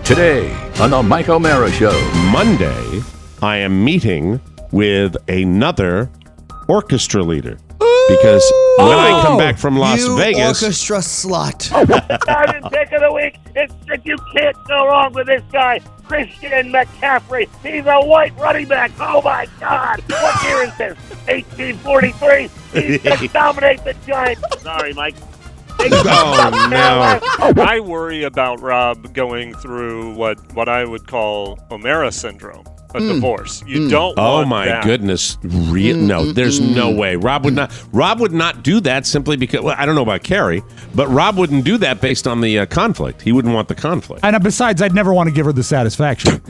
Today on the Mike O'Mara Show. Monday, I am meeting with another orchestra leader. Because when I come back from Las Vegas... orchestra slut. Starting pick of the week. It's that you can't go wrong with this guy, Christian McCaffrey. He's a white running back. Oh, my God. What year is this? 1843. He's going to dominate the Giants. Sorry, Mike. Oh, no. I worry about Rob going through what I would call O'Mara syndrome, a divorce. You don't want Oh, my that. goodness. No, there's no way. Rob would not do that simply because, well, I don't know about Carrie, but Rob wouldn't do that based on the conflict. He wouldn't want the conflict. And besides, I'd never want to give her the satisfaction.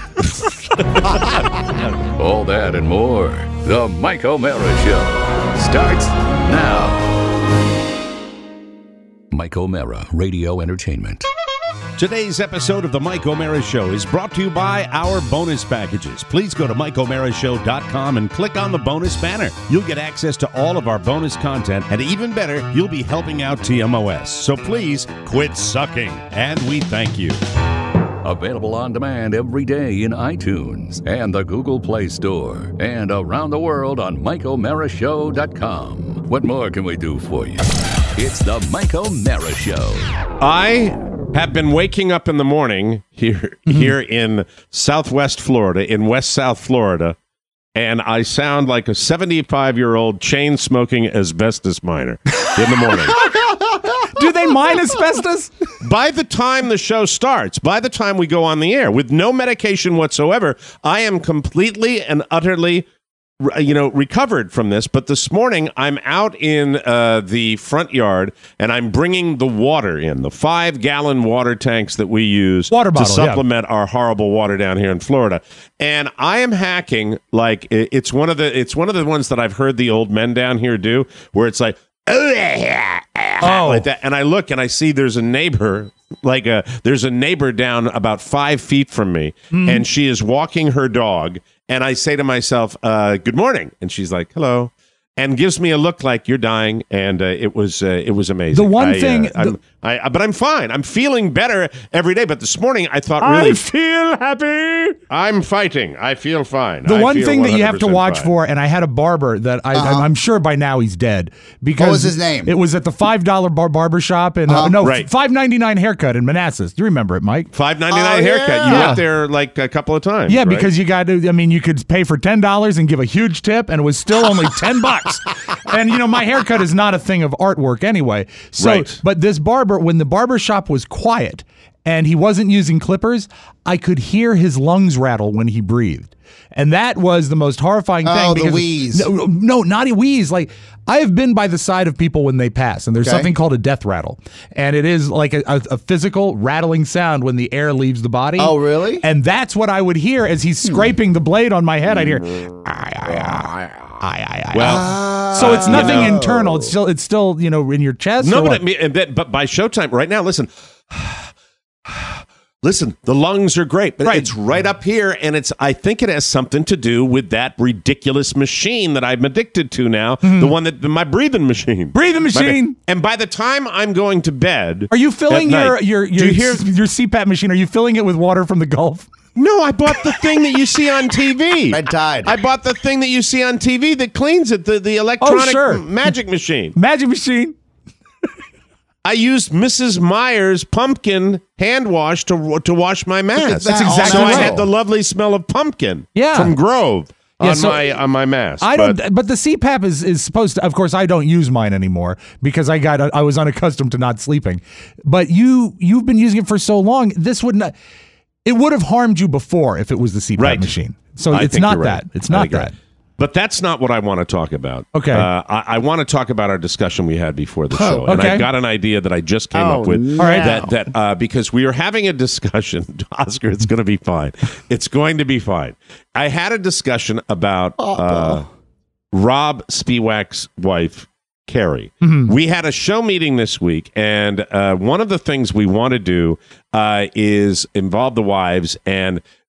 All that and more. The Mike O'Mara Show starts now. Mike O'Mara Radio Entertainment. Today's episode of the Mike O'Mara Show is brought to you by our bonus packages. Please go to MikeO'MaraShow.com and click on the bonus banner. You'll get access to all of our bonus content, and even better, you'll be helping out TMOS. So please quit sucking, and we thank you. Available on demand every day in iTunes and the Google Play Store and around the world on MikeO'MaraShow.com. What more can we do for you? It's the Mike O'Mara Show. I have been waking up in the morning here in Southwest Florida, in West South Florida, and I sound like a 75-year-old chain-smoking asbestos miner in the morning. Do they mine asbestos? By the time the show starts, by the time we go on the air, with no medication whatsoever, I am completely and utterly recovered from this. But this morning, I'm out in the front yard, and I'm bringing the water in, the 5-gallon water tanks that we use to supplement our horrible water down here in Florida. And I am hacking like it's one of the ones that I've heard the old men down here do, where it's like, like that. And I look and I see there's a neighbor. There's a neighbor down about 5 feet from me, and she is walking her dog. And I say to myself, good morning. And she's like, hello. And gives me a look like you're dying. And it was amazing. The one thing... but I'm fine. I'm feeling better every day. But this morning, I thought I feel happy. I'm fighting. I feel fine. The one thing that you have to watch for, and I had a barber that I'm sure by now he's dead. Because what was his name? It was at the $5 barber shop in $5.99 haircut in Manassas. Do you remember it, Mike? $5.99 haircut. Yeah. You went there like a couple of times. Yeah, right? because you got to. I mean, you could pay for $10 and give a huge tip, and it was still only $10. And my haircut is not a thing of artwork anyway. So, but this barber, when the barber shop was quiet and he wasn't using clippers, I could hear his lungs rattle when he breathed. And that was the most horrifying thing. Oh, because the wheeze. No, not a wheeze. Like, I have been by the side of people when they pass, and there's something called a death rattle. And it is like a physical rattling sound when the air leaves the body. Oh, really? And that's what I would hear as he's scraping the blade on my head. I'd hear, well, so it's nothing internal. It's still in your chest. No, but by showtime right now, listen, the lungs are great, but it's right up here, and I think it has something to do with that ridiculous machine that I'm addicted to now, the one my breathing machine. And by the time I'm going to bed, are you filling your CPAP machine? Are you filling it with water from the Gulf? No, I bought the thing that you see on TV. Red Tide. I bought the thing that you see on TV that cleans it, the electronic magic machine. Magic machine. I used Mrs. Meyer's pumpkin hand wash to wash my mask. That's exactly so right. I had the lovely smell of pumpkin from Grove on my mask. But the CPAP is supposed to. Of course, I don't use mine anymore because I was unaccustomed to not sleeping. But you've been using it for so long. This would not. It would have harmed you before if it was the CPAP machine. So it's not that. It's not that. But that's not what I want to talk about. Okay. I want to talk about our discussion we had before the show. And I got an idea that I just came up with. All right. That because we were having a discussion, Oscar, it's going to be fine. It's going to be fine. I had a discussion about Rob Spiewak's wife, Carrie. Mm-hmm. We had a show meeting this week, and one of the things we want to do is involve the wives, and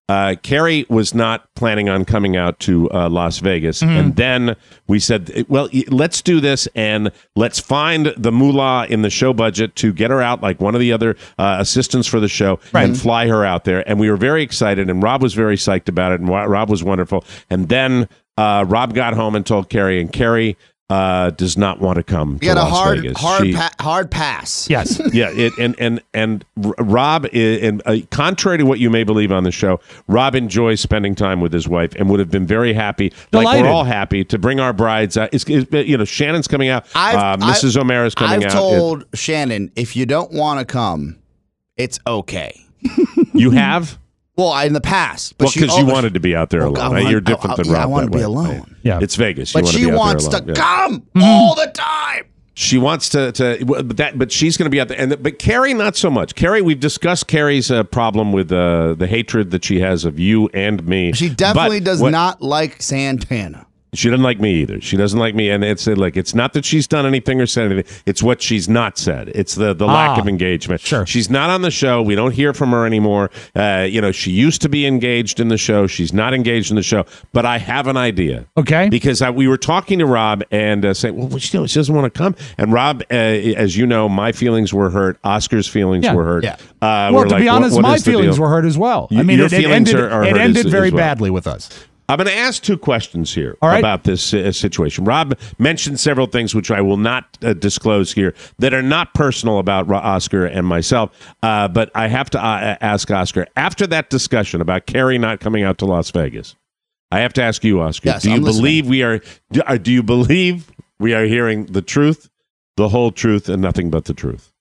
Carrie was not planning on coming out to Las Vegas. And then we said, well, let's do this and let's find the moolah in the show budget to get her out like one of the other assistants for the show and fly her out there. And we were very excited, and Rob was very psyched about it, and Rob was wonderful. And then Rob got home and told Carrie, and Carrie does not want to come to Las Vegas. Hard pass. Yes. Yeah, and Rob, contrary to what you may believe on the show, Rob enjoys spending time with his wife and would have been very happy, Delighted. like we're all happy, to bring our brides out. Shannon's coming out. Mrs. O'Mara's coming out. I've told Shannon, if you don't want to come, it's okay. You have? Well, in the past. But because you wanted to be out there alone. You're different than Rob. I want to that be way. alone. Yeah. It's Vegas. But she wants to come all the time. She wants but she's going to be out there. But Carrie, not so much. Carrie, we've discussed Carrie's problem with the hatred that she has of you and me. She definitely does not like Santana. She doesn't like me either. She doesn't like me, and it's not that she's done anything or said anything. It's what she's not said. It's the lack of engagement. Sure. She's not on the show. We don't hear from her anymore. She used to be engaged in the show. She's not engaged in the show. But I have an idea. Okay. Because we were talking to Rob and saying, well, she doesn't want to come. And Rob, as you know, my feelings were hurt. Oscar's feelings were hurt. Yeah. Well, to be honest, my feelings were hurt as well. I mean, it ended very badly with us. I'm going to ask two questions here All right. about this situation. Rob mentioned several things which I will not disclose here that are not personal about Oscar and myself, but I have to ask Oscar, after that discussion about Carrie not coming out to Las Vegas, I have to ask you, Oscar, Yes, do you I'm believe do you believe we are hearing the truth, the whole truth, and nothing but the truth?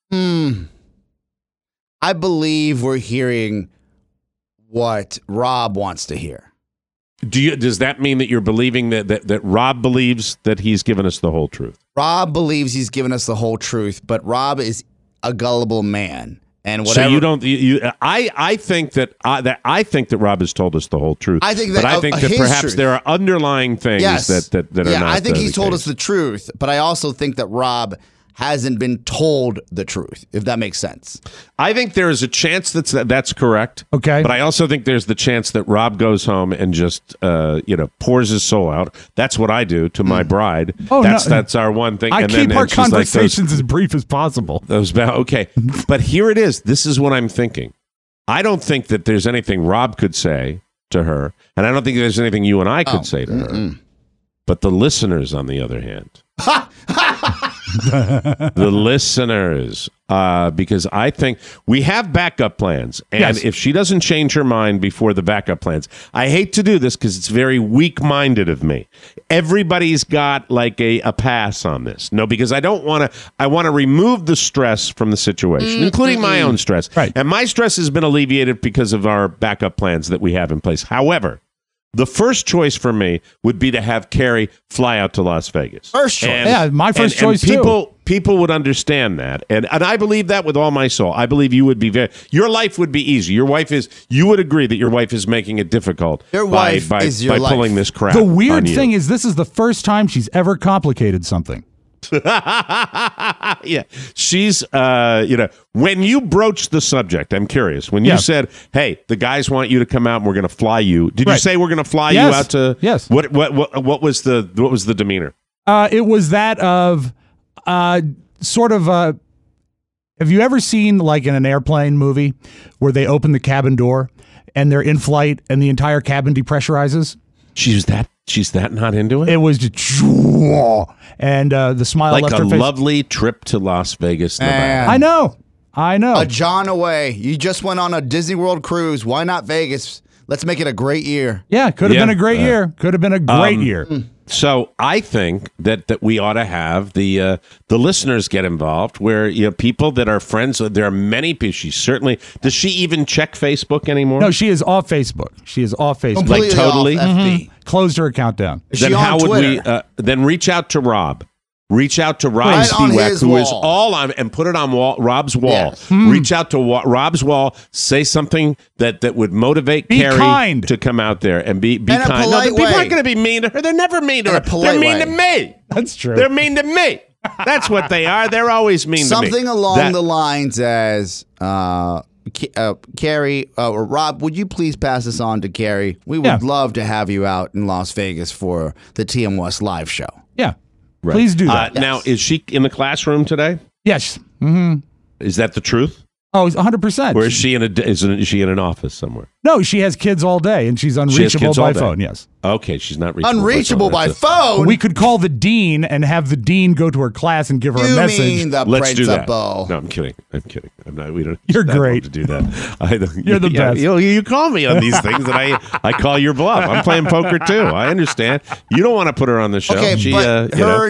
I believe we're hearing what Rob wants to hear. Does that mean that you're believing that Rob believes that he's given us the whole truth? Rob believes he's given us the whole truth, but Rob is a gullible man, and whatever. So you don't. I think that Rob has told us the whole truth. I think that, but I think that perhaps truth. There are underlying things that are not. I think he's told case. us the truth, but I also think that Rob hasn't been told the truth, if that makes sense. I think there is a chance that's correct. Okay. But I also think there's the chance that Rob goes home and just pours his soul out. That's what I do to my bride. Oh, that's our one thing. I and keep then, our and conversations as brief as possible. Okay. But here it is. This is what I'm thinking. I don't think that there's anything Rob could say to her, and I don't think there's anything you and I could say to her. But the listeners, on the other hand, the listeners, because I think we have backup plans. And if she doesn't change her mind before the backup plans, I hate to do this because it's very weak-minded of me. Everybody's got like a pass on this. No, because I want to remove the stress from the situation, including my own stress. Right. And my stress has been alleviated because of our backup plans that we have in place. However, the first choice for me would be to have Carrie fly out to Las Vegas. First choice. My first choice too. People would understand that. And I believe that with all my soul. I believe you would be your life would be easy. You would agree that your wife is making it difficult by pulling this crap. The weird thing is this is the first time she's ever complicated something. Yeah, she's when you broached the subject, I'm curious, when you said, hey, the guys want you to come out and we're going to fly you, did you say we're going to fly you out to what was the demeanor? It was that of sort of have you ever seen like in an airplane movie where they open the cabin door and they're in flight and the entire cabin depressurizes? She's that not into it? It was just, and the smile like left a her face. lovely trip to Las Vegas, Nevada. I know. A John away. You just went on a Disney World cruise. Why not Vegas? Let's make it a great year. Yeah, could have been a great year. Could have been a great year. So I think that we ought to have the listeners get involved, where people that are friends. There are many people. Does she even check Facebook anymore? No, she is off Facebook. Completely like totally off FB. Closed her account down. Then how would we? Then reach out to Rob. Reach out to Rob Spiewak, who is all on, and put it on Rob's wall. Yes. Reach out to Rob's wall. Say something that would motivate Carrie to come out there and be kind. No, people aren't going to be mean to her. They're never mean to her. They're mean to me. That's true. They're mean to me. That's what they are. They're always mean to me. Something along the lines as Carrie or Rob, would you please pass this on to Carrie? We would love to have you out in Las Vegas for the TM West live show. Yeah. Right. Please do that. Now, is she in the classroom today? Yes. Mm-hmm. Is that the truth? Oh, 100%. Or is she is she in an office somewhere? No, she has kids all day, and she's unreachable by phone. Yes. Okay, she's not reachable. Unreachable by phone. We could call the dean and have the dean go to her class and give her a message. You mean the Let's do that. principal? No, I'm kidding. I'm not. We don't. You're I don't great. want to do that. You're the best. You call me on these things, and I call your bluff. I'm playing poker too. I understand. You don't want to put her on the show. Okay, she, but her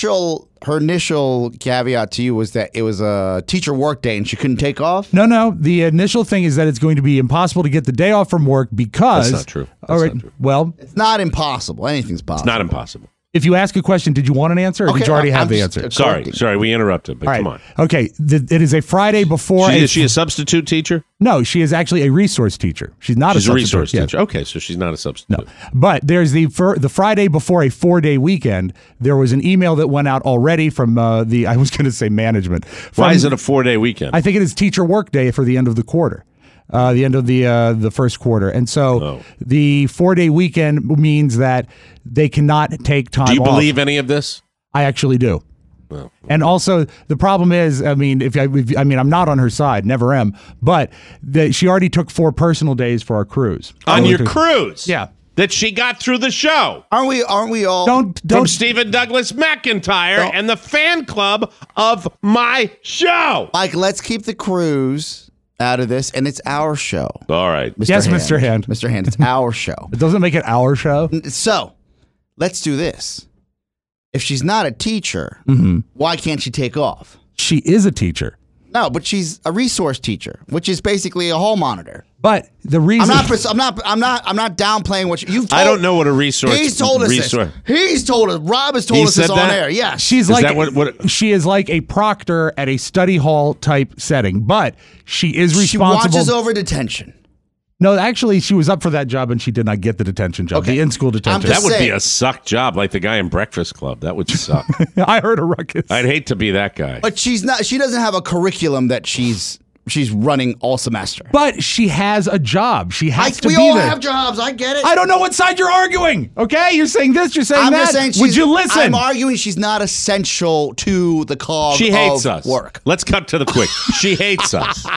initial caveat to you was that it was a teacher work day and she couldn't take off? No. The initial thing is that it's going to be impossible to get the day off from work because... That's not true. Not true. Well... It's not impossible. Anything's possible. It's not impossible. If you ask a question, did you want an answer, or did you already have the answer? Sorry, we interrupted, but come on. Okay, it is a Friday before... Is she a substitute teacher? No, she is actually a resource teacher. She's not a substitute. She's a resource teacher. Okay, so she's not a substitute. No, but there's the Friday before a 4-day weekend, there was an email that went out already from I was going to say management. Why is it a 4-day weekend? I think it is teacher work day for the end of the quarter. The end of the first quarter. And so the 4-day weekend means that they cannot take time off. Do you believe any of this? I actually do. Well, and also the problem is, I mean, I'm not on her side, never am, but she already took 4 personal days for our cruise. On your cruise? Yeah. That she got through the show. Aren't we all? Don't from Stephen Douglas McIntyre and the fan club of my show. Mike, let's keep the cruise out of this, and it's our show. All right. Yes, Mr. Hand. Mr. Hand, it's our show. It doesn't make it our show. So, let's do this. If she's not a teacher, why can't she take off? She is a teacher. No, but she's a resource teacher, which is basically a hall monitor. But the reason I'm not downplaying what you've told. I don't know what a resource. He's told us this. He's told us. Rob has told us this on air. Yes. She's she is like a proctor at a study hall type setting, but she is responsible. She watches over detention. No, actually, she was up for that job and she did not get the detention job, the in-school detention. That would be a suck job, like the guy in Breakfast Club. That would suck. I heard a ruckus. I'd hate to be that guy. But she's not. She doesn't have a curriculum that she's running all semester. But she has a job. She has to be there. We all have jobs. I get it. I don't know what side you're arguing. Okay, you're saying this. You're saying that. Just saying would you listen? I'm arguing she's not essential to the cause. She hates us. Work. Let's cut to the quick. She hates us.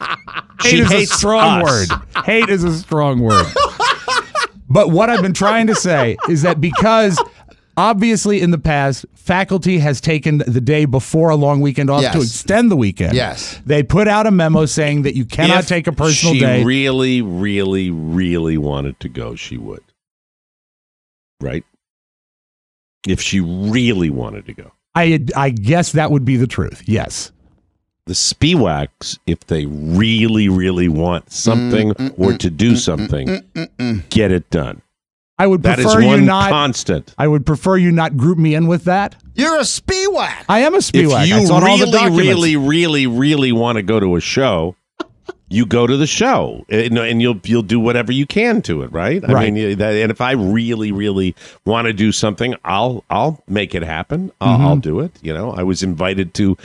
Hate is a strong word. Hate is a strong word. But what I've been trying to say is that because obviously in the past, faculty has taken the day before a long weekend off to extend the weekend. Yes. They put out a memo saying that you cannot take a personal day. If she really, really, really wanted to go, she would. Right? If she really wanted to go. I guess that would be the truth. Yes. The Spiewaks, if they really, really want something or to do something, get it done. I would prefer that is one you not constant. I would prefer you not group me in with that. You're a Spiewak. I am a Spiewak. If you it's on all the documents. really, really, really want to go to a show, you go to the show, and you'll do whatever you can to it, right? I mean, and if I really, really want to do something, I'll make it happen. I'll do it. You know, I was invited to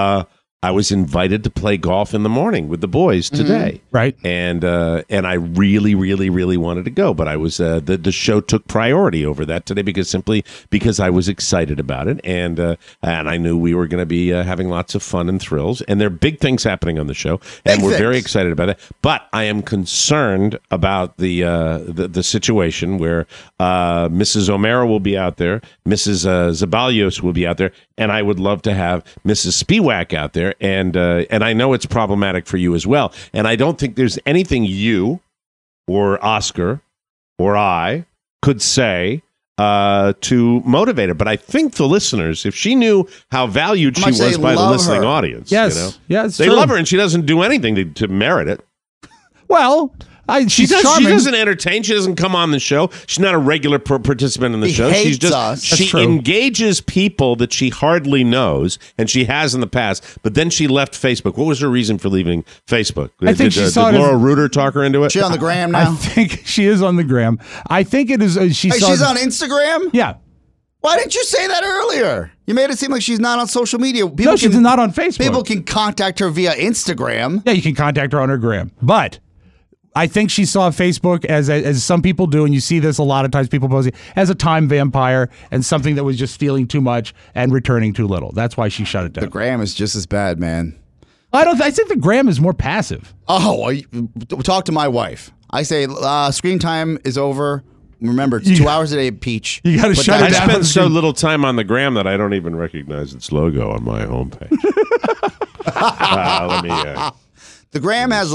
play golf in the morning with the boys today, right? And I really, really, really wanted to go, but I was the show took priority over that today because I was excited about it, and I knew we were going to be having lots of fun and thrills, and there are big things happening on the show, and we're very excited about it. But I am concerned about the situation where Mrs. O'Mara will be out there, Mrs. Zabalios will be out there, and I would love to have Mrs. Spiewak out there. And I know it's problematic for you as well. And I don't think there's anything you or Oscar or I could say to motivate her. But I think the listeners, if she knew how valued she was by the listening audience, yes, they love her, and she doesn't do anything to merit it. Well, she charming. doesn't entertain. She doesn't come on the show. She's not a regular participant in the show. Hates She's just us. She engages people that she hardly knows, and she has in the past. But then she left Facebook. What was her reason for leaving Facebook? I think did Laura Reuter talk her into it? She on the gram now? I think she is on the gram. I think it is. She's on Instagram? Yeah. Why didn't you say that earlier? You made it seem like she's not on social media. She's not on Facebook. People can contact her via Instagram. Yeah, you can contact her on her gram. But I think she saw Facebook as some people do, and you see this a lot of times, people posing as a time vampire and something that was just stealing too much and returning too little. That's why she shut it down. The gram is just as bad, man. I think the gram is more passive. Oh, talk to my wife. I say screen time is over. Remember, it's 2 hours a day, Peach. You got to shut it down. I spend so little time on the gram that I don't even recognize its logo on my homepage. Let me. The gram has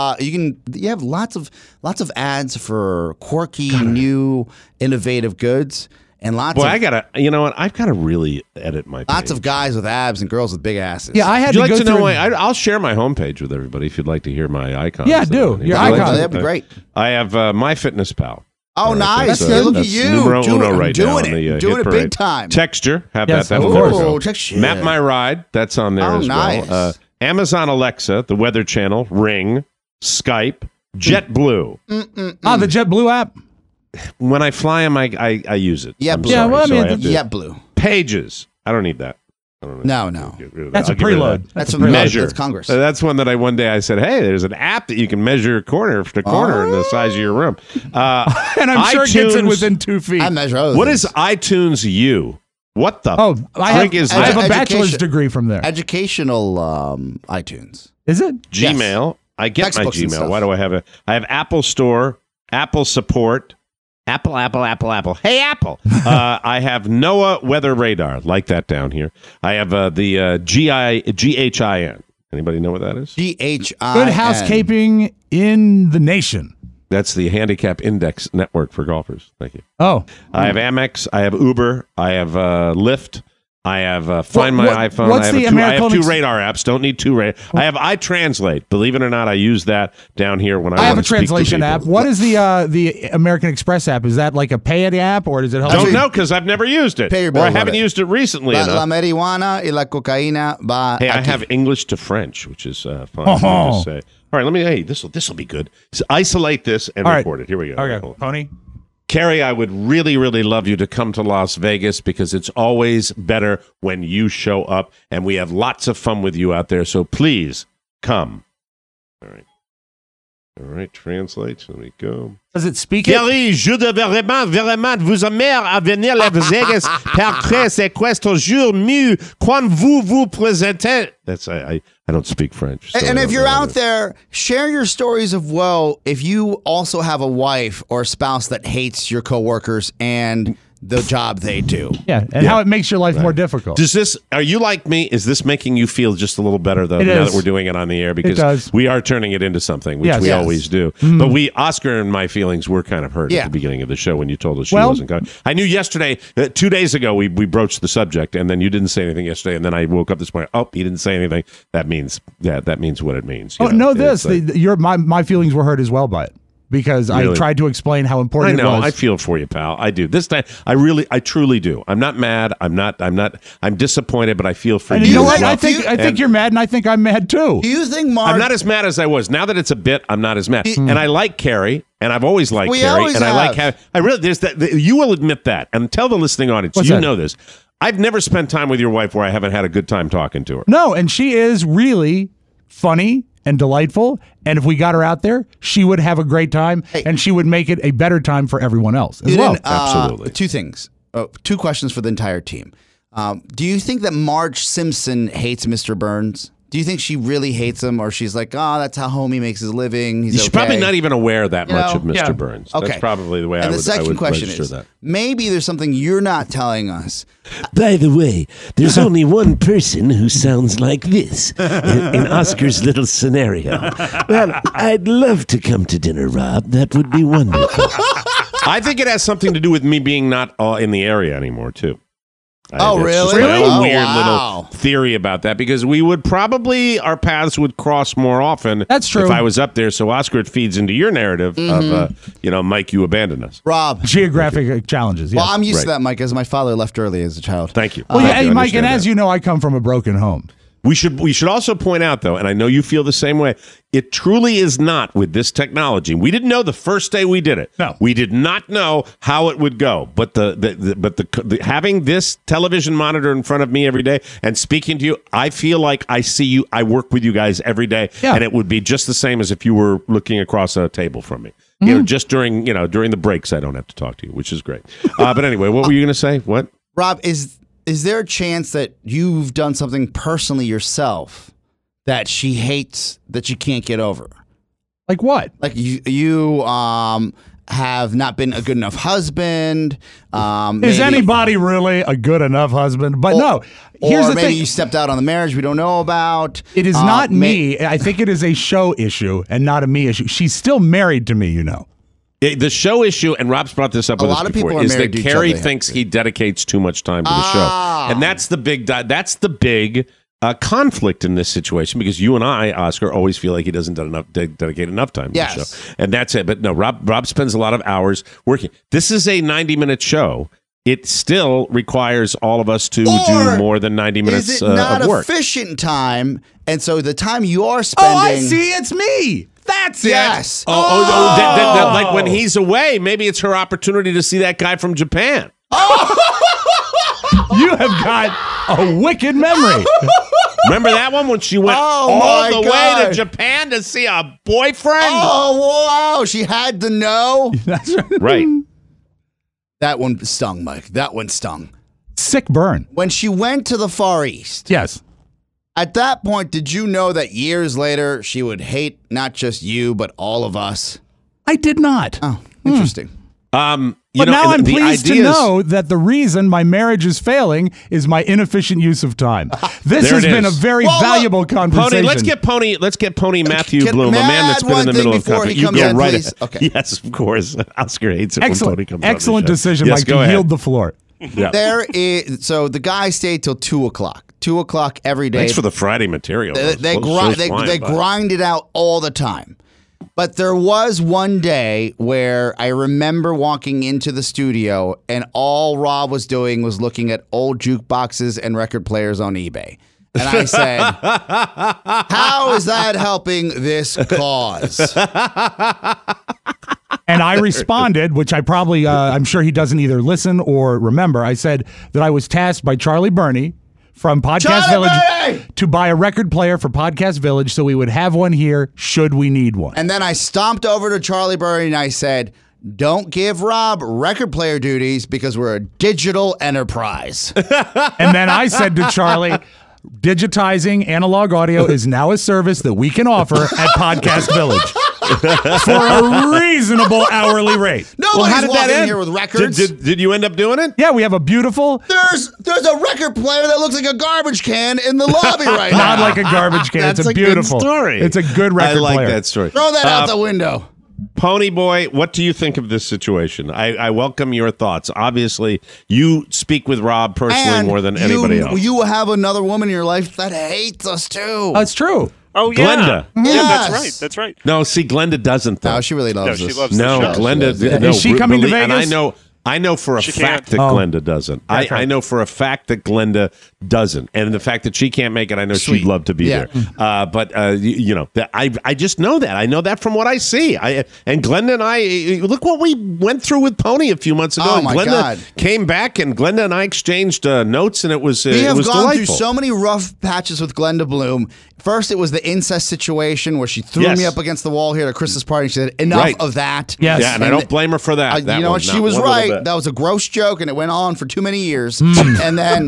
you have lots of ads for quirky, new, innovative goods, and lots. Boy, of, I've got to really edit my page. Lots of guys with abs and girls with big asses. Yeah, I had Would you to like go to know through. I'll share my homepage with everybody if you'd like to hear my icons. Yeah, do. Your icons. That'd be great. I have MyFitnessPal. Oh, nice. Look at you. Numero uno right now doing on the it. Doing it hit big parade. time. Texture. Have Yes, that. of That'll course. never go. Texture. Map My Ride. That's on there as nice. well. Amazon Alexa, the Weather Channel, Ring, Skype, JetBlue. The JetBlue app. When I fly them, I use it. Yeah, I'm Blue. sorry, Yeah, well, I so mean, have to- JetBlue. Pages. I don't need that. No. Get rid of that. That's a I'll get rid of preload. that. That's a Measure. That's Congress. That's one that one day I said, hey, there's an app that you can measure corner to corner in the size of your room. And I'm sure it gets it within 2 feet. I measure other What things. is iTunes U? What the I have, frig is I have that? a bachelor's Education. degree from there. Educational iTunes. Is it? Gmail. I get my Textbooks and Gmail. stuff. Why do I have it? I have Apple Store, Apple Support, Apple. Hey, Apple. I have NOAA Weather Radar. Like that down here. I have the GHIN. Anybody know what that is? GHIN. Good housekeeping in the nation. That's the Handicap Index Network for golfers. Thank you. Oh. I have Amex. I have Uber. I have Lyft. I have Find My iPhone. What's I have, the I have two American radar apps. Don't need two radar. I have iTranslate. Believe it or not, I use that down here when I I have want a to speak to translation people. app. What is the American Express app? Is that like a pay it app or does it help? Don't know because I've never used it. Pay your or bill, I love haven't it. used it recently La enough. marihuana y la cocaína va Hey, I aquí. have English to French, which is fun to say. All right, hey, this will be good. So isolate this and All right. record it. Here we go. Okay, Hold on. Pony. Carrie, I would really, really love you to come to Las Vegas because it's always better when you show up, and we have lots of fun with you out there. So please come. All right, translate. Let me go. Does it speak it? Carrie, je devrais vraiment vous aimer à venir à Las Vegas après quelques jours mieux quand vous présentez. That's I don't speak French. so And I if don't you're know out that. there, share your stories of woe. If you also have a wife or a spouse that hates your coworkers and the job they do. Yeah, and how it makes your life more difficult. Are you like me? Is this making you feel just a little better though It now is. that we're doing it on the air? Because does. we are turning it into something, which Yes. we Yes. always do. But Oscar and my feelings were kind of hurt at Yeah. the beginning of the show when you told us she Well- wasn't going. I knew yesterday, 2 days ago, we broached the subject, and then you didn't say anything yesterday, and then I woke up this morning. Oh, he didn't say anything. That means what it means. you Oh, know It's this. like- My feelings were hurt as well by it because I Really? tried to explain how I important know. it was. I feel for you, pal. I do. This time, I truly do. I'm not mad. I'm disappointed, but I feel for and you. you know as what? well. I think And- you're mad, and I think I'm mad too. Do you think Mark... I'm not as mad as I was. Now that it's a bit, I'm not as mad. And I like Carrie, and I've always liked We Carrie, always and I like have. I really there's that. You will admit that, and tell the listening audience. What's you that? know this. I've never spent time with your wife where I haven't had a good time talking to her. No, and she is really funny and delightful. And if we got her out there, she would have a great time, and she would make it a better time for everyone else as well. Absolutely. Two things. Two questions for the entire team. Do you think that Marge Simpson hates Mr. Burns? Do you think she really hates him, or she's like, oh, that's how homie makes his living. He's She's okay. probably not even aware that You much know? of Mr. Yeah. Burns. Okay. That's probably the way And I the would, second question register is, that. maybe there's something you're not telling us. By the way, there's only one person who sounds like this in Oscar's little scenario. Well, I'd love to come to dinner, Rob. That would be wonderful. I think it has something to do with me being not in the area anymore, too. Oh, That's just really? my own Oh, weird wow. little theory about that because we would probably, our paths would cross more often. That's true. If I was up there. So, Oscar, it feeds into your narrative of, Mike, you abandoned us. Rob. Geographic challenges. Yes. Well, I'm used Right. to that, Mike, as my father left early as a child. Thank you. Well, Thank you. I Mike, and understand as that. you know, I come from a broken home. We should also point out, though, and I know you feel the same way, it truly is not with this technology. We didn't know the first day we did it. No. We did not know how it would go. But the having this television monitor in front of me every day and speaking to you, I feel like I see you, I work with you guys every day, and it would be just the same as if you were looking across a table from me. You know, just during the breaks, I don't have to talk to you, which is great. But anyway, what were you going to say? What? Rob, is there a chance that you've done something personally yourself that she hates that you can't get over? Like what? Like you have not been a good enough husband. Is anybody really a good enough husband? But no, here's the thing. You stepped out on the marriage we don't know about. It is not me. I think it is a show issue and not a me issue. She's still married to me, you know. The show issue, and Rob's brought this up with us before, is that Carrie thinks he dedicates too much time to the show. And that's the big conflict in this situation, because you and I, Oscar, always feel like he doesn't dedicate enough time to the show. And that's it. But no, Rob spends a lot of hours working. This is a 90-minute show. It still requires all of us to do more than 90 minutes of work. Is it not efficient time? And so the time you are spending... Oh, I see. It's me. That's yes. it. Like when he's away, maybe it's her opportunity to see that guy from Japan. You have got a wicked memory. Remember that one when she went all the way to Japan to see a boyfriend? Oh, wow. She had to know. That's right. That one stung, Mike. That one stung. Sick burn. When she went to the Far East. Yes. At that point, did you know that years later she would hate not just you, but all of us? I did not. Oh, interesting. But now I'm pleased to know that the reason my marriage is failing is my inefficient use of time. This has been a very valuable conversation. Pony, let's get Pony Matthew Bloom, a man that's been in the middle of conflict. You go right ahead. Okay. Yes, of course. Oscar hates it when Pony comes on. Excellent decision, Mike. You yield the floor. Yeah. So the guy stayed till 2:00. 2:00 every day. Thanks for the Friday material. They grind it out all the time. But there was one day where I remember walking into the studio and all Rob was doing was looking at old jukeboxes and record players on eBay. And I said, how is that helping this cause? And I responded, which I probably, I'm sure he doesn't either listen or remember. I said that I was tasked by Charlie Burney from Podcast Village to buy a record player for Podcast Village so we would have one here should we need one. And then I stomped over to Charlie Burney and I said, don't give Rob record player duties because we're a digital enterprise. And then I said to Charlie, digitizing analog audio is now a service that we can offer at Podcast Village. For a reasonable hourly rate. Nobody's walking here with records. Did you end up doing it? Yeah, we have a beautiful... There's a record player that looks like a garbage can in the lobby right now. Not like a garbage can. It's a beautiful story. It's a good record player. I like that story. Throw that out the window. Pony Boy, what do you think of this situation? I welcome your thoughts. Obviously, you speak with Rob personally more than anybody else. You have another woman in your life that hates us too. That's true. Oh, yeah. Glenda. Yes. That's right. No, see, Glenda doesn't, though. No, she really loves us. She loves the show. Glenda. Is she coming to Vegas? And I know for a fact that Glenda doesn't. I know for a fact that Glenda doesn't. And the fact that she can't make it, I know she'd love to be there. But I just know that. I know that from what I see. And Glenda and I, look what we went through with Pony a few months ago. Oh, and my Glenda God. Came back, and Glenda and I exchanged notes, and it was We have gone delightful. through so many rough patches with Glenda Bloom. First, it was the incest situation where she threw me up against the wall here at a Christmas party. She said, enough of that. Yes. Yeah, and I don't blame her for that. You know what? She was right. That was a gross joke, and it went on for too many years. And then...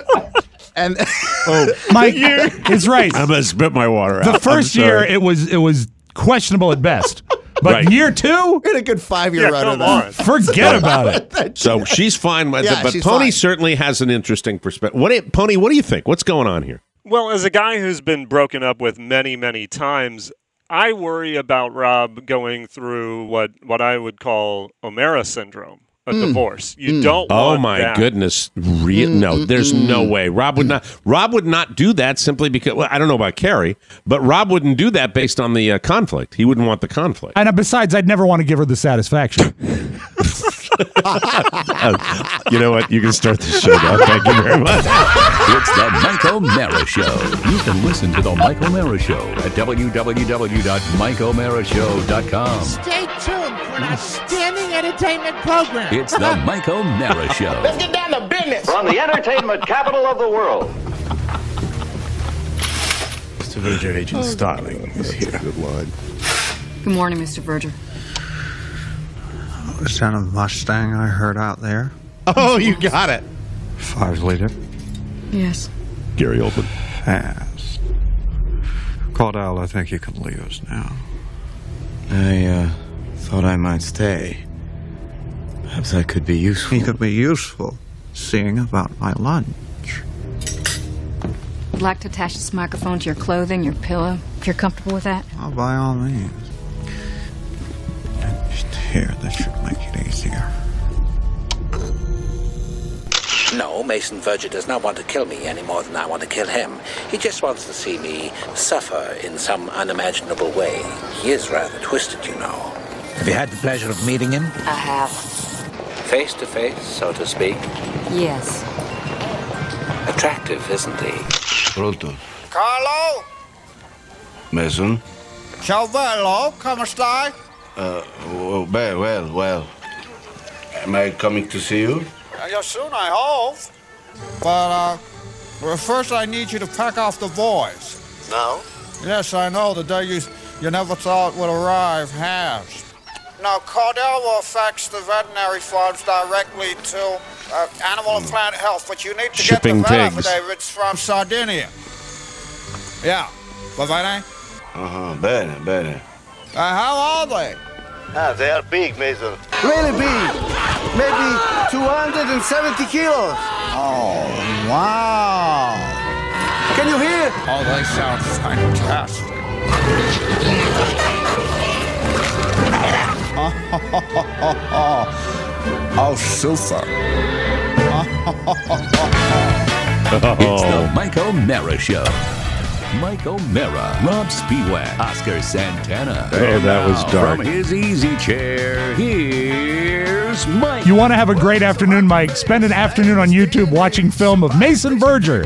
Mike is right. I'm going to spit my water out. The first year, it was questionable at best. But year 2? We had a good 5-year run of that. Forget about it. So she's fine with it. But Pony certainly has an interesting perspective. Pony, what do you think? What's going on here? Well, as a guy who's been broken up with many, many times, I worry about Rob going through what I would call O'Mara syndrome. A divorce. You don't want Oh my that. goodness. No, there's no way. Rob would not do that simply because, well, I don't know about Carrie, but Rob wouldn't do that based on the conflict. He wouldn't want the conflict. And besides, I'd never want to give her the satisfaction. You know what? You can start the show now. Thank you very much. It's the Mike O'Mara Show. You can listen to the Mike O'Mara Show at www.mikeomarashow.com. Stay tuned for an outstanding entertainment program. It's the Mike O'Mara Show. Let's get down to business. From the entertainment capital of the world. Mr. Verger, Agent Starling is here. Good line. Good morning, Mr. Verger. Was that a Mustang I heard out there? Oh, you got it. 5-liter? Yes. Gary Oldman. Fast. Cordell, I think you can leave us now. I thought I might stay. Perhaps I could be useful. He could be useful, seeing about my lunch. I'd like to attach this microphone to your clothing, your pillow, if you're comfortable with that. Oh, by all means. Just here, that should make it easier. No, Mason Verger does not want to kill me any more than I want to kill him. He just wants to see me suffer in some unimaginable way. He is rather twisted, you know. Have you had the pleasure of meeting him? I have. Face to face, so to speak. Yes. Attractive, isn't he? Pronto. Carlo? Mason? Ciao bello, come stai? Well. Am I coming to see you? Yeah, soon, I hope. But, well, first I need you to pack off the boys. Now? Yes, I know. The day you never thought would arrive has. Now, Cordell will fax the veterinary forms directly to Animal and Plant Health, but you need to Shipping get the vet pigs. affidavits from Sardinia. Yeah. Va bene? Bene. How are they? They are big, Mason. Really big. Maybe 270 kilos. Oh, wow. Can you hear? Oh, they sound fantastic. Oh, super. It's the Mike O'Mara Show. Mike O'Mara, Rob Spiewak, Oscar Santana. Hey, that was dark. From his easy chair, here's Mike. You want to have a great afternoon, Mike? Spend an afternoon on YouTube watching film of Mason Verger.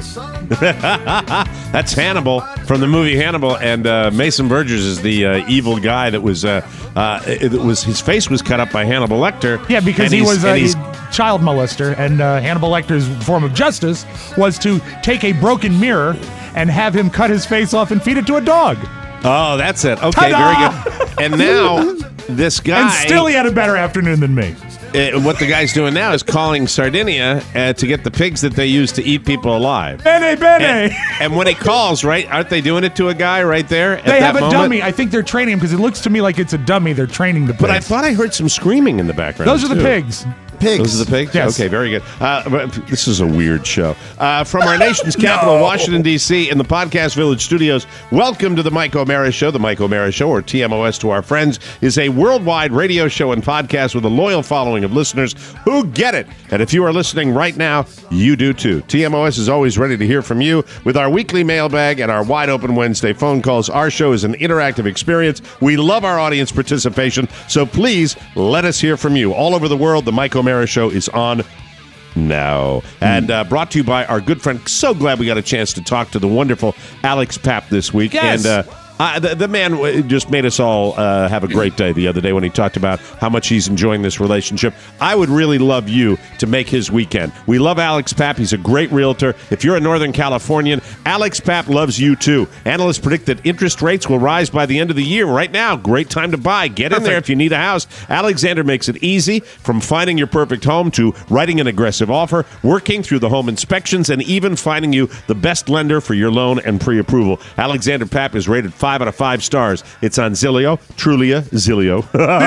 That's Hannibal from the movie Hannibal, and Mason Vergers is the evil guy that was his face was cut up by Hannibal Lecter. Yeah, because he was a child molester, and Hannibal Lecter's form of justice was to take a broken mirror and have him cut his face off and feed it to a dog. Oh, that's it. Okay, Ta-da! very good. And now this guy, and still he had a better afternoon than me. What the guy's doing now is calling Sardinia to get the pigs that they use to eat people alive. Bene. And when he calls, right, aren't they doing it to a guy right there? They have a dummy. I think they're training him because it looks to me like it's a dummy. They're training the pigs. But I thought I heard some screaming in the background. Those are the pigs. Those are the pigs? Yes. Okay, very good. This is a weird show. From our nation's capital, Washington, D.C., in the Podcast Village studios, welcome to the Mike O'Mara Show. The Mike O'Mara Show, or TMOS to our friends, is a worldwide radio show and podcast with a loyal following of listeners who get it. And if you are listening right now, you do too. TMOS is always ready to hear from you with our weekly mailbag and our wide open Wednesday phone calls. Our show is an interactive experience. We love our audience participation, so please let us hear from you. All over the world, the Mike O'Mara Show is on now. And brought to you by our good friend. So glad we got a chance to talk to the wonderful Alex Papp this week. Yes. And the man just made us all have a great day the other day when he talked about how much he's enjoying this relationship. I would really love you to make his weekend. We love Alex Papp. He's a great realtor. If you're a Northern Californian, Alex Papp loves you too. Analysts predict that interest rates will rise by the end of the year. Right now, great time to buy. Get in there if you need a house. Alexander makes it easy, from finding your perfect home to writing an aggressive offer, working through the home inspections, and even finding you the best lender for your loan and pre-approval. Alexander Papp is rated 5 out of 5 stars. It's on Zillow, Zillow,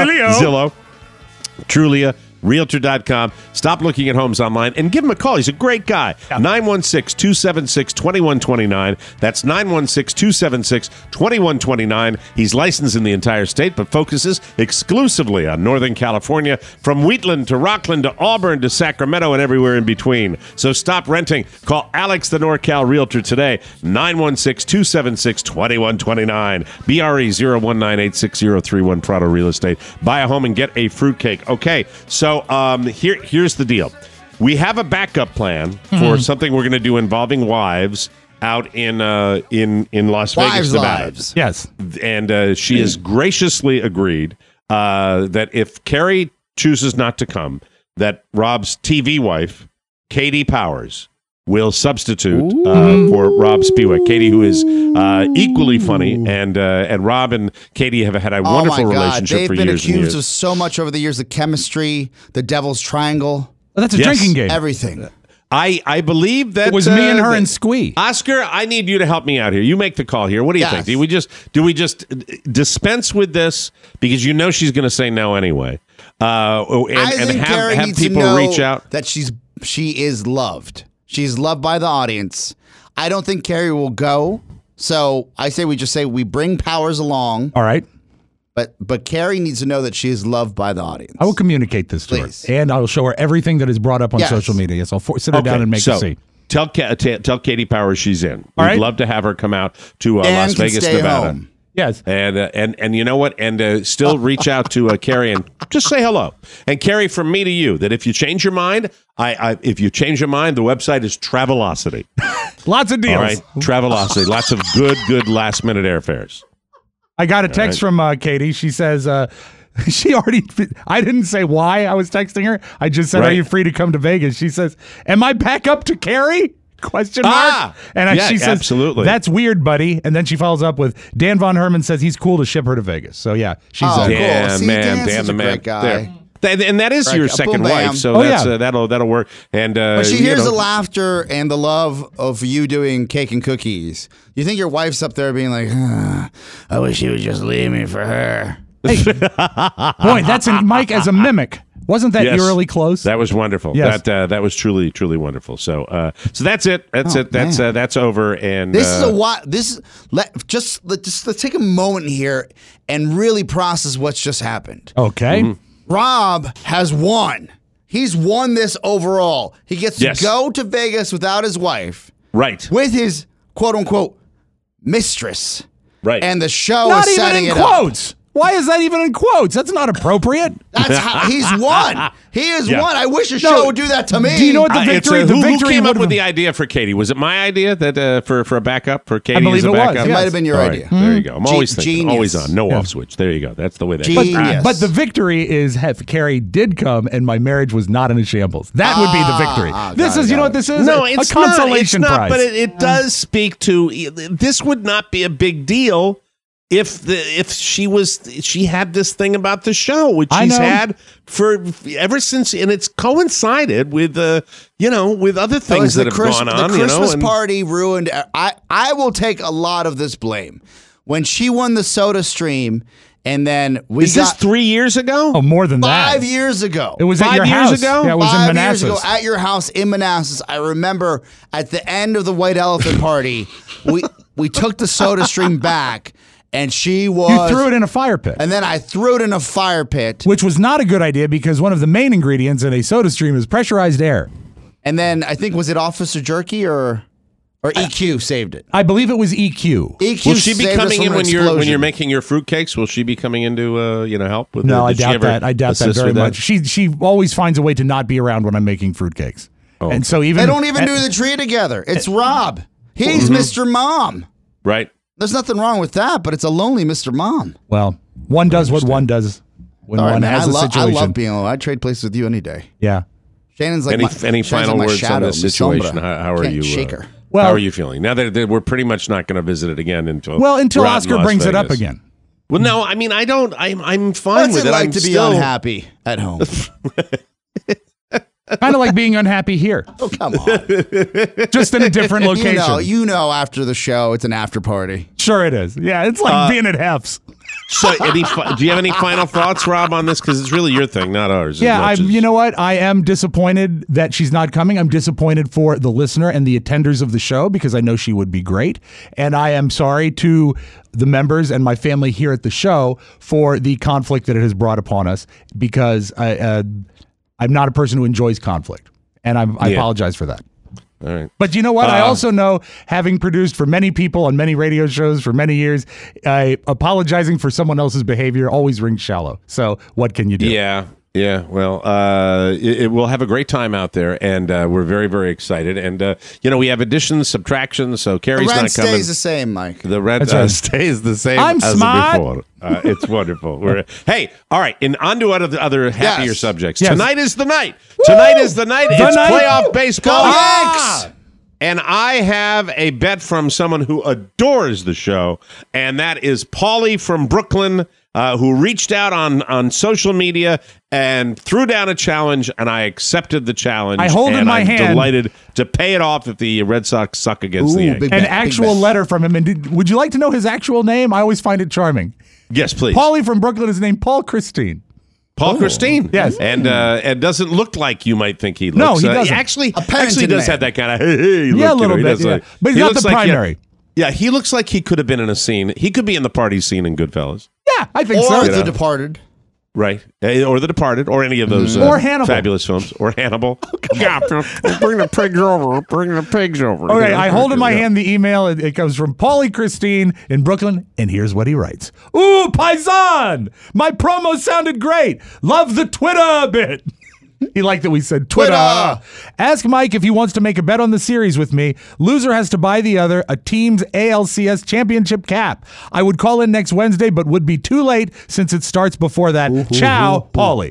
Trulia, Realtor.com. Stop looking at homes online and give him a call. He's a great guy. 916-276-2129. That's 916-276-2129. He's licensed in the entire state, but focuses exclusively on Northern California, from Wheatland to Rockland to Auburn to Sacramento and everywhere in between. So stop renting. Call Alex the NorCal Realtor today. 916-276-2129. BRE 019860331 Prado Real Estate. Buy a home and get a fruitcake. Okay, so So here's the deal. We have a backup plan for something we're going to do involving wives out in Las Vegas, Nevada. Lives. Yes. And she has graciously agreed that if Carrie chooses not to come, that Rob's TV wife, Katie Powers, will substitute for Rob Spiewak. Katie, who is equally funny, and Rob and Katie have had a wonderful relationship for years and years. They've been accused of so much over the years: the chemistry, the Devil's Triangle. Well, that's a drinking game. Everything. I believe that it was me and her and Squee. Oscar, I need you to help me out here. You make the call here. What do you think? Do we just dispense with this because you know she's going to say no anyway? I think Carrie have needs people to know reach out that she is loved. She's loved by the audience. I don't think Carrie will go, so I say we bring Powers along. All right. But Carrie needs to know that she is loved by the audience. I will communicate this to her, and I will show her everything that is brought up on social media. Yes, I'll sit her down and make her see. Tell Katie Powers she's in. All We'd right. love to have her come out to Las Vegas, Nevada. Home. Yes, and you know what? And still reach out to Carrie and just say hello. And Carrie, from me to you, that if you change your mind, if you change your mind, the website is Travelocity. Lots of deals. All right, Travelocity. Lots of good last minute airfares. I got a text from Katie. She says she already. I didn't say why I was texting her. I just said, "Are you free to come to Vegas?" She says, "Am I back up to Carrie?" ? And she says, absolutely. That's weird, buddy. And then she follows up with Dan Von Herman says he's cool to ship her to Vegas. So yeah, she's cool. Dan, See, Dan Dan's the a man. great guy. And that is your second wife, so that'll work. And but she hears the laughter and the love of you doing cake and cookies. You think your wife's up there being like, I wish you would just leave me for her. Hey, boy, that's Mike as a mimic. Wasn't that eerily close? That was wonderful. Yes. That was truly wonderful. So that's it. That's over. And this is a what? Let's take a moment here and really process what's just happened. Okay. Mm-hmm. Rob has won. He's won this overall. He gets to go to Vegas without his wife. Right. With his quote unquote mistress. Right. And the show Not is even setting in it quotes. up. Why is that even in quotes? That's not appropriate. That's how he's won. He has won. I wish a show would do that to me. Do you know what the victory? Who came up with the idea for Katie? Was it my idea that for a backup for Katie? I believe as a it backup? It might have been your idea. There you go. I'm always thinking, Genius. always on, no off switch. There you go. That's the way that Genius. But the victory is if Carrie did come and my marriage was not in a shambles. That would be the victory. This is, you know what this is? No, it's a consolation prize. But it does speak to this would not be a big deal if she had this thing about the show, which she's had for ever since, and it's coincided with with other things that have gone on. The Christmas party ruined. I will take a lot of this blame when she won the Soda Stream. And then this 3 years ago? Oh, more than that. 5 years ago. It was at your house. Ago? Yeah, it was 5 in Manassas. years ago at your house in Manassas. I remember at the end of the White Elephant party, we took the Soda Stream back. And she was... You threw it in a fire pit. And then I threw it in a fire pit. Which was not a good idea because one of the main ingredients in a Soda Stream is pressurized air. And then I think, was it Officer Jerky or EQ saved it? I believe it was EQ. EQ will she be coming in when you're making your fruitcakes? Will she be coming in to help with? No, I doubt that. I doubt that very much. She always finds a way to not be around when I'm making fruitcakes. Oh. And so even they don't even do the tree together. It's Rob. He's Mr. Mom. Right. There's nothing wrong with that, but it's a lonely Mr. Mom. Well, one does what one does when one has a situation. I love being alone. I'd trade places with you any day. Yeah. Shannon's like any final words on this situation? How are you? Shake her. How are you feeling now that we're pretty much not going to visit it again until Oscar brings it up again? Well, no, I mean I'm fine with it. What's it like to be unhappy at home? Kind of like being unhappy here. Oh, come on. Just in a different location. You know, after the show, it's an after party. Sure it is. Yeah, it's like being at Hef's. So, do you have any final thoughts, Rob, on this? Because it's really your thing, not ours. Yeah, you know what? I am disappointed that she's not coming. I'm disappointed for the listener and the attenders of the show because I know she would be great. And I am sorry to the members and my family here at the show for the conflict that it has brought upon us because I'm not a person who enjoys conflict. And I apologize for that. All right. But you know what? I also know, having produced for many people on many radio shows for many years, apologizing for someone else's behavior always rings shallow. So what can you do? Yeah. Yeah, well, we'll have a great time out there, and we're very, very excited. And, we have additions, subtractions, so Carrie's not coming. The rent stays the same, Mike. The rent stays the same I'm as smart. before. It's wonderful. Hey, all right, and on to other happier subjects. Yes. Tonight is the night. Woo! Tonight is the night. It's night. playoff baseball. Go Yanks! And I have a bet from someone who adores the show, and that is Paulie from Brooklyn, who reached out on social media and threw down a challenge, and I accepted the challenge. I hold in my hand. I'm delighted to pay it off if the Red Sox suck against the Yankees. An actual letter from him. And would you like to know his actual name? I always find it charming. Yes, please. Paulie from Brooklyn is named Paul Christine. Paul Christine. Yes. And doesn't look like you might think he looks. No, he doesn't. He actually Pennington does man. have that kind of hey look. Yeah, a little bit. Yeah. But he's not the primary. Yeah, he looks like he could have been in a scene. He could be in the party scene in Goodfellas. Yeah, I think Or so. The Departed. Right. Or The Departed, or any of those Or Hannibal. fabulous films. Or Hannibal. Yeah, bring the pigs over. Bring the pigs over. Okay, I hold in my hand the email. It comes from Paulie Christine in Brooklyn, and here's what he writes. Ooh, Paisan! My promo sounded great. Love the Twitter bit. He liked that we said Twitter. Ask Mike if he wants to make a bet on the series with me. Loser has to buy the other a team's ALCS championship cap. I would call in next Wednesday, but would be too late since it starts before that. Ciao, Paulie.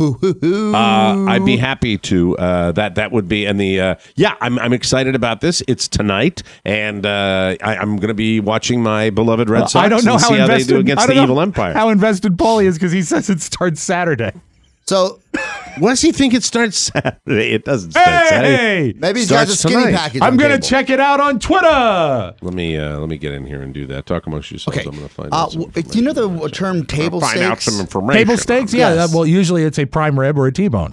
I'd be happy to. That would be, and I'm excited about this. It's tonight, and I'm going to be watching my beloved Red Sox. I don't know and how see invested how they do against the evil empire. How invested Paulie is because he says it starts Saturday. So, what does he think it starts Saturday? It doesn't start Saturday. Hey, maybe he's got the skinny tonight. package. I'm going to check it out on Twitter. Let me get in here and do that. Talk amongst yourselves. Okay. I'm going to find out some information. Do you know the term table Find out stakes? some information. Table steaks? Yeah. Yes. Well, usually it's a prime rib or a T-bone.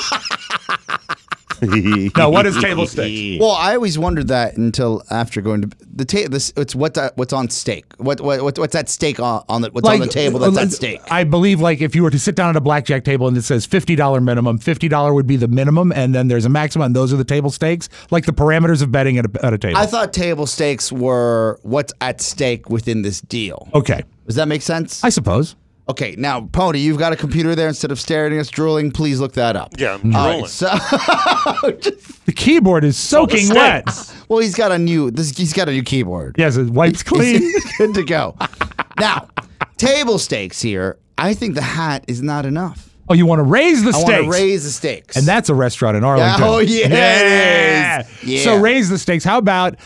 No, what is table steak? Well, I always wondered that until after going to the table. It's what's on steak. What's that steak on the what's on the table? That's at stake. I believe, like, if you were to sit down at a blackjack table and it says $50 minimum, $50 would be the minimum, and then there's a maximum, and those are the table stakes, like the parameters of betting at a table. I thought table stakes were what's at stake within this deal. Okay, Does that make sense? I suppose. Okay, now, Pony, you've got a computer there. Instead of staring at us drooling, please look that up. Yeah, I'm drooling. The keyboard is soaking wet. Well, he's got a new keyboard. Yes, it wipes clean. He's good to go. Now, table stakes here. I think the hat is not enough. Oh, you want to raise the stakes? I want to raise the stakes. And that's a restaurant in Arlington. Oh, yeah, it is. Yeah. So raise the stakes. How about,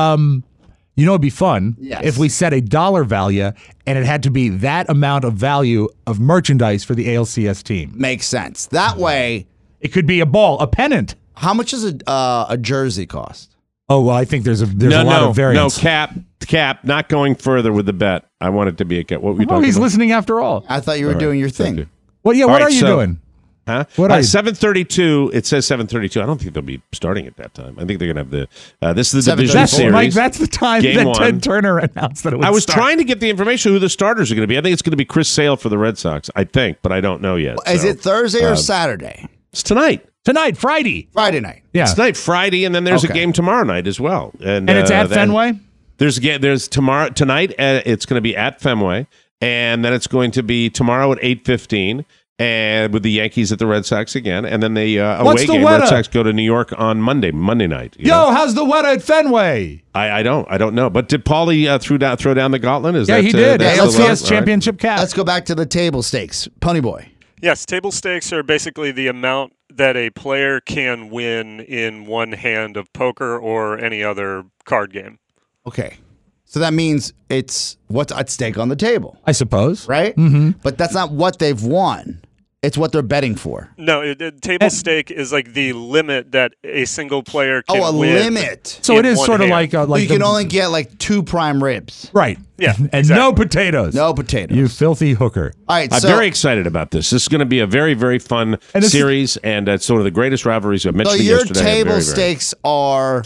it'd be fun if we set a dollar value and it had to be that amount of value of merchandise for the ALCS team. Makes sense. That way. It could be a ball, a pennant. How much does a jersey cost? Oh, well, I think there's a lot of variance. No, cap, not going further with the bet. I want it to be a cap. What were you talking he's about? listening after all. I thought you were doing your thing. Well, yeah, what are you doing? Huh? What are you? 7:32. It says 7:32. I don't think they'll be starting at that time. I think they're going to have the. This is the division That's, series. Mike, that's the time Game that one. Ted Turner announced that it would I was start. trying to get the information who the starters are going to be. I think it's going to be Chris Sale for the Red Sox. I think, but I don't know yet. Is it Thursday or Saturday? It's tonight. Tonight, Friday. Friday night. Yeah. It's tonight, Friday, and then there's a game tomorrow night as well. And it's at then Fenway? There's tonight. It's going to be at Fenway, and then it's going to be tomorrow at 8:15. And with the Yankees at the Red Sox again, and then the away game. weather? Red Sox go to New York on Monday night. How's the weather at Fenway? I don't know. But did Paulie throw down the gauntlet? He did. ALCS championship cap. Let's go back to the table stakes. Pony Boy. Yes, table stakes are basically the amount that a player can win in one hand of poker or any other card game. Okay. So that means it's what's at stake on the table. I suppose. Right? Mm-hmm. But that's not what they've won. It's what they're betting for. No, table stake is like the limit that a single player can win. Oh, a limit. So it is sort of like you can only get like 2 prime ribs. Right. Yeah. And exactly. no potatoes. No potatoes. You filthy hooker. All right, I'm very excited about this. This is going to be a very, very fun series, and it's one of the greatest rivalries. I mentioned it yesterday. So your table stakes are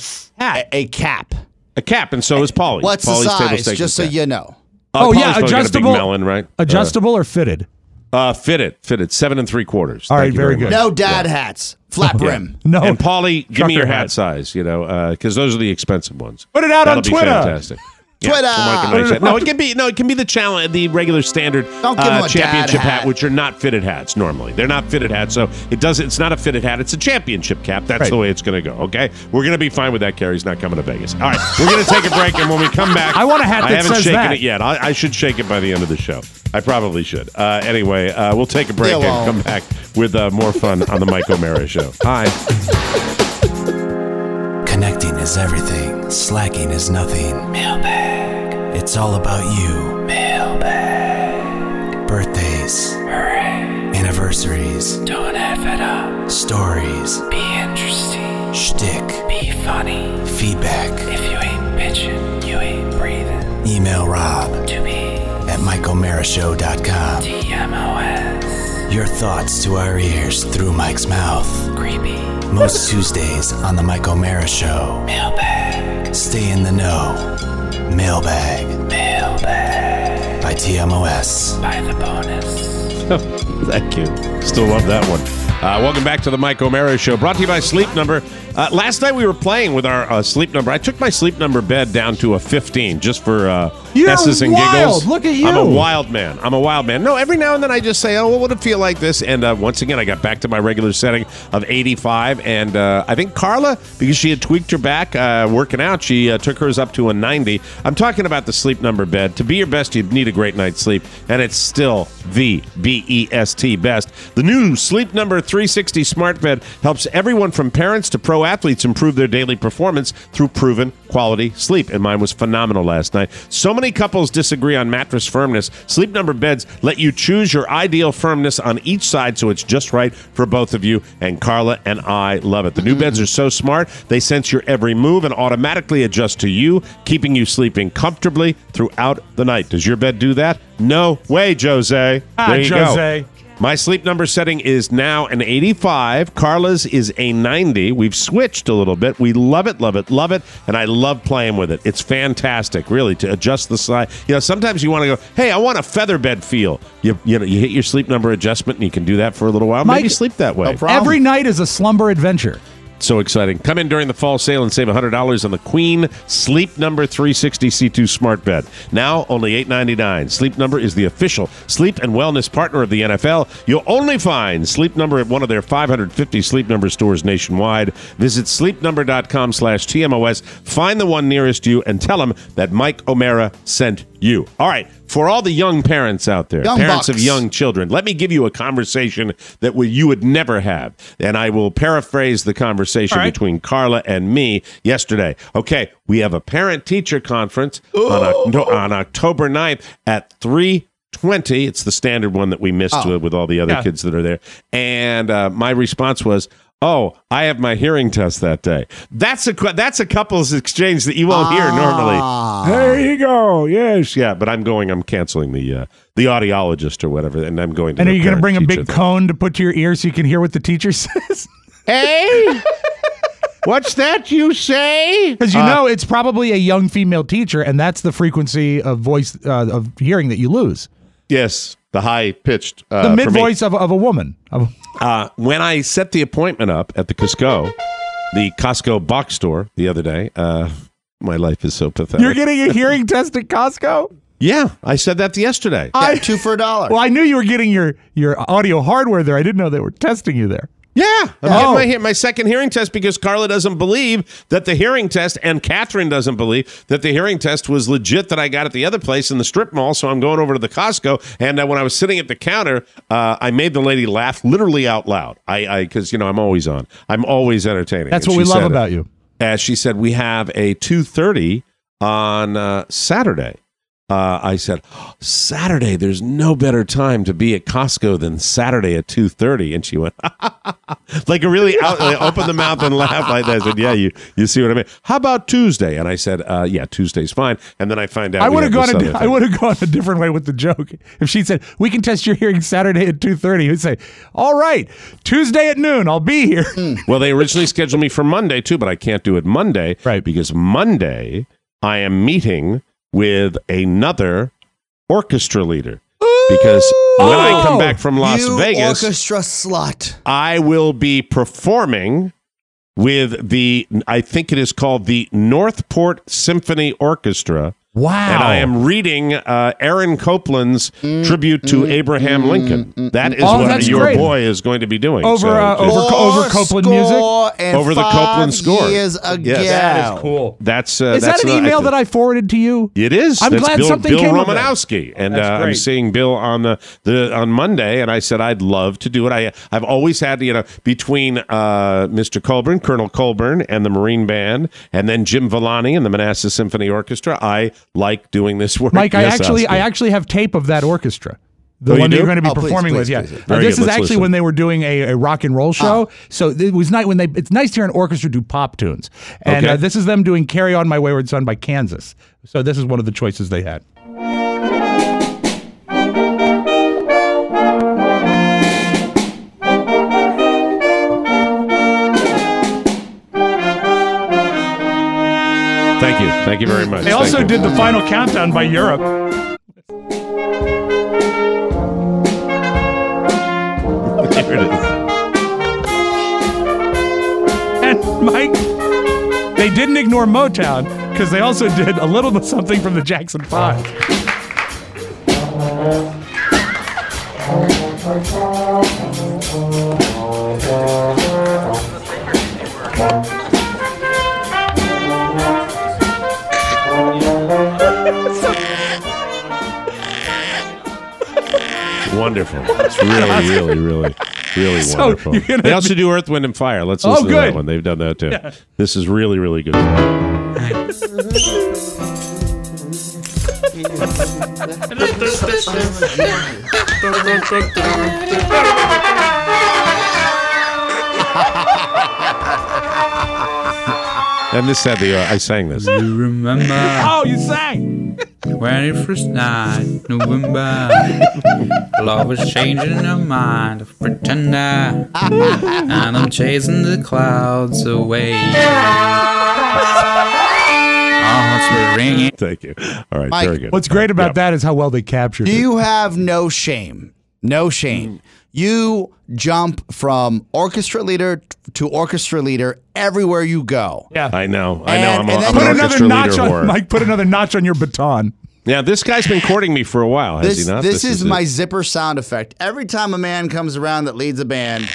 a cap. A cap, and so is Paulie. What's Paulie's the table size, stake just so is you know? Paulie's probably got a big melon, right? Adjustable or fitted? Fitted, 7 3/4. All right, very good. No dad hats, flat brim. No. And Paulie, give me your Trucker hat size, because those are the expensive ones. Put it out That'll on be Twitter. Fantastic. Twitter. No, it can be the challenge, the regular standard Don't give him a championship dad hat. which are not fitted hats normally. They're not fitted hats, so it's not a fitted hat. It's a championship cap. That's the way it's going to go. Okay, we're going to be fine with that. Carrie's not coming to Vegas. All right, we're going to take a break, and when we come back, I want a hat that I haven't says shaken that. it yet. I should shake it by the end of the show. I probably should. Anyway, we'll take a break and come back with more fun on the Mike O'Mara Show. Hi. Connecting is everything. Slacking is nothing. Mailbag. It's all about you. Mailbag. Birthdays. Hooray. Anniversaries. Don't F it up. Stories. Be interesting. Shtick. Be funny. Feedback. If you ain't bitching, you ain't breathing. Email Rob. To be at MikeO'MaraShow.com. TMOS. Your thoughts to our ears through Mike's mouth. Creepy. Most Tuesdays on the Mike O'Mara Show. Mailbag. Stay in the know. Mailbag. Mailbag. By TMOS. By the bonus. Thank you. Still love that one. Welcome back to the Mike O'Mara Show, brought to you by Sleep Number. Last night we were playing with our Sleep Number. I took my Sleep Number bed down to a 15 just for S's and giggles. Look at you. I'm a wild man. No, every now and then I just say, oh, what would it feel like this? And once again, I got back to my regular setting of 85. And I think Carla, because she had tweaked her back working out, she took hers up to a 90. I'm talking about the Sleep Number bed. To be your best, you'd need a great night's sleep. And it's still the B-E-S-T best. The new Sleep Number 360 smart bed helps everyone from parents to pro athletes improve their daily performance through proven quality sleep. And mine was phenomenal last night. So many couples disagree on mattress firmness. Sleep Number beds let you choose your ideal firmness on each side so it's just right for both of you. And Carla and I love it. The new beds are so smart. They sense your every move and automatically adjust to you, keeping you sleeping comfortably throughout the night. Does your bed do that? No way, Jose. There you Jose. go. My Sleep Number setting is now an 85. Carla's is a 90. We've switched a little bit. We love it, love it, love it, and I love playing with it. It's fantastic, really, to adjust the side. You know, sometimes you want to go, hey, I want a feather bed feel. You hit your Sleep Number adjustment, and you can do that for a little while. Mike, maybe sleep that way. No problem. Every night is a slumber adventure. So exciting. Come in during the fall sale and save $100 on the Queen Sleep Number 360 C2 Smart Bed. Now only $8.99. Sleep Number is the official sleep and wellness partner of the NFL. You'll only find Sleep Number at one of their 550 Sleep Number stores nationwide. Visit sleepnumber.com/TMOS. Find the one nearest you and tell them that Mike O'Mara sent you. All right. For all the young parents out there, parents of young children, let me give you a conversation that you would never have. And I will paraphrase the conversation between Carla and me yesterday. Okay, we have a parent-teacher conference on October 9th at 3:20. It's the standard one that we missed with all the other kids that are there. And my response was, oh, I have my hearing test that day. That's a couple's exchange that you won't hear normally. There you go. Yes, yeah. But I'm canceling the audiologist or whatever, and I'm going to. And are you going to bring a big cone to put to your ear so you can hear what the teacher says? Hey, what's that you say? Because it's probably a young female teacher, and that's the frequency of voice of hearing that you lose. Yes, the high-pitched. The mid-voice of a woman. When I set the appointment up at the Costco box store the other day, my life is so pathetic. You're getting a hearing test at Costco? Yeah, I said that yesterday. $2 for $1. Well, I knew you were getting your audio hardware there. I didn't know they were testing you there. Yeah, I'm getting my second hearing test because Carla doesn't believe that the hearing test, and Catherine doesn't believe that the hearing test was legit that I got at the other place in the strip mall. So I'm going over to the Costco, and when I was sitting at the counter, I made the lady laugh literally out loud. Because I'm always on. I'm always entertaining. That's what we love about you. As she said, we have a 2:30 on Saturday. I said, Saturday, there's no better time to be at Costco than Saturday at 2:30. And she went, like a really open the mouth and laugh like that. I said, yeah, you see what I mean? How about Tuesday? And I said, yeah, Tuesday's fine. And then I find out I would have gone a different way with the joke. If she said, we can test your hearing Saturday at 2:30, you'd say, all right, Tuesday at noon, I'll be here. Well, they originally scheduled me for Monday too, but I can't do it Monday. Right. Because Monday I am meeting with another orchestra leader. Because when I come back from Las Vegas, orchestra slut, I will be performing with I think it is called the Northport Symphony Orchestra. Wow. And I am reading Aaron Copland's tribute to Abraham Lincoln. That is what your boy is going to be doing. Over Copland music? Over the Copland score. Yes. That is cool. That's is that an email that I forwarded to you? It is. I'm glad something Bill came Romanowski. And I'm seeing Bill on on Monday, and I said I'd love to do it. I've always had, between Mr. Colburn, Colonel Colburn, and the Marine Band, and then Jim Villani and the Manassas Symphony Orchestra, I like doing this work. Mike, I actually have tape of that orchestra. The one that you're going to be performing with, yeah. This is actually when they were doing a rock and roll show. So it was nice it's nice to hear an orchestra do pop tunes. And this is them doing "Carry On My Wayward Son" by Kansas. So this is one of the choices they had. Thank you very much. They also did the Final Countdown by Europe. There it is. And Mike, they didn't ignore Motown because they also did a little something from the Jackson 5. Wonderful. It's really wonderful. They also do Earth, Wind, and Fire. Let's listen to that one. They've done that too. Yeah. This is really, really good. And this had I sang this. You remember? Oh, you sang. 21st night, November. Love is changing her mind of pretender. And I'm chasing the clouds away. Our hearts were ringing. Thank you. All right, Mike, very good. What's great about that is how well they captured it. You have no shame. No shame. You jump from orchestra leader to orchestra leader everywhere you go. Yeah, I know. I'm an put another orchestra notch leader on whore. Mike. Put another notch on your baton. Yeah, this guy's been courting me for a while, has he not? This is my zipper sound effect. Every time a man comes around that leads a band,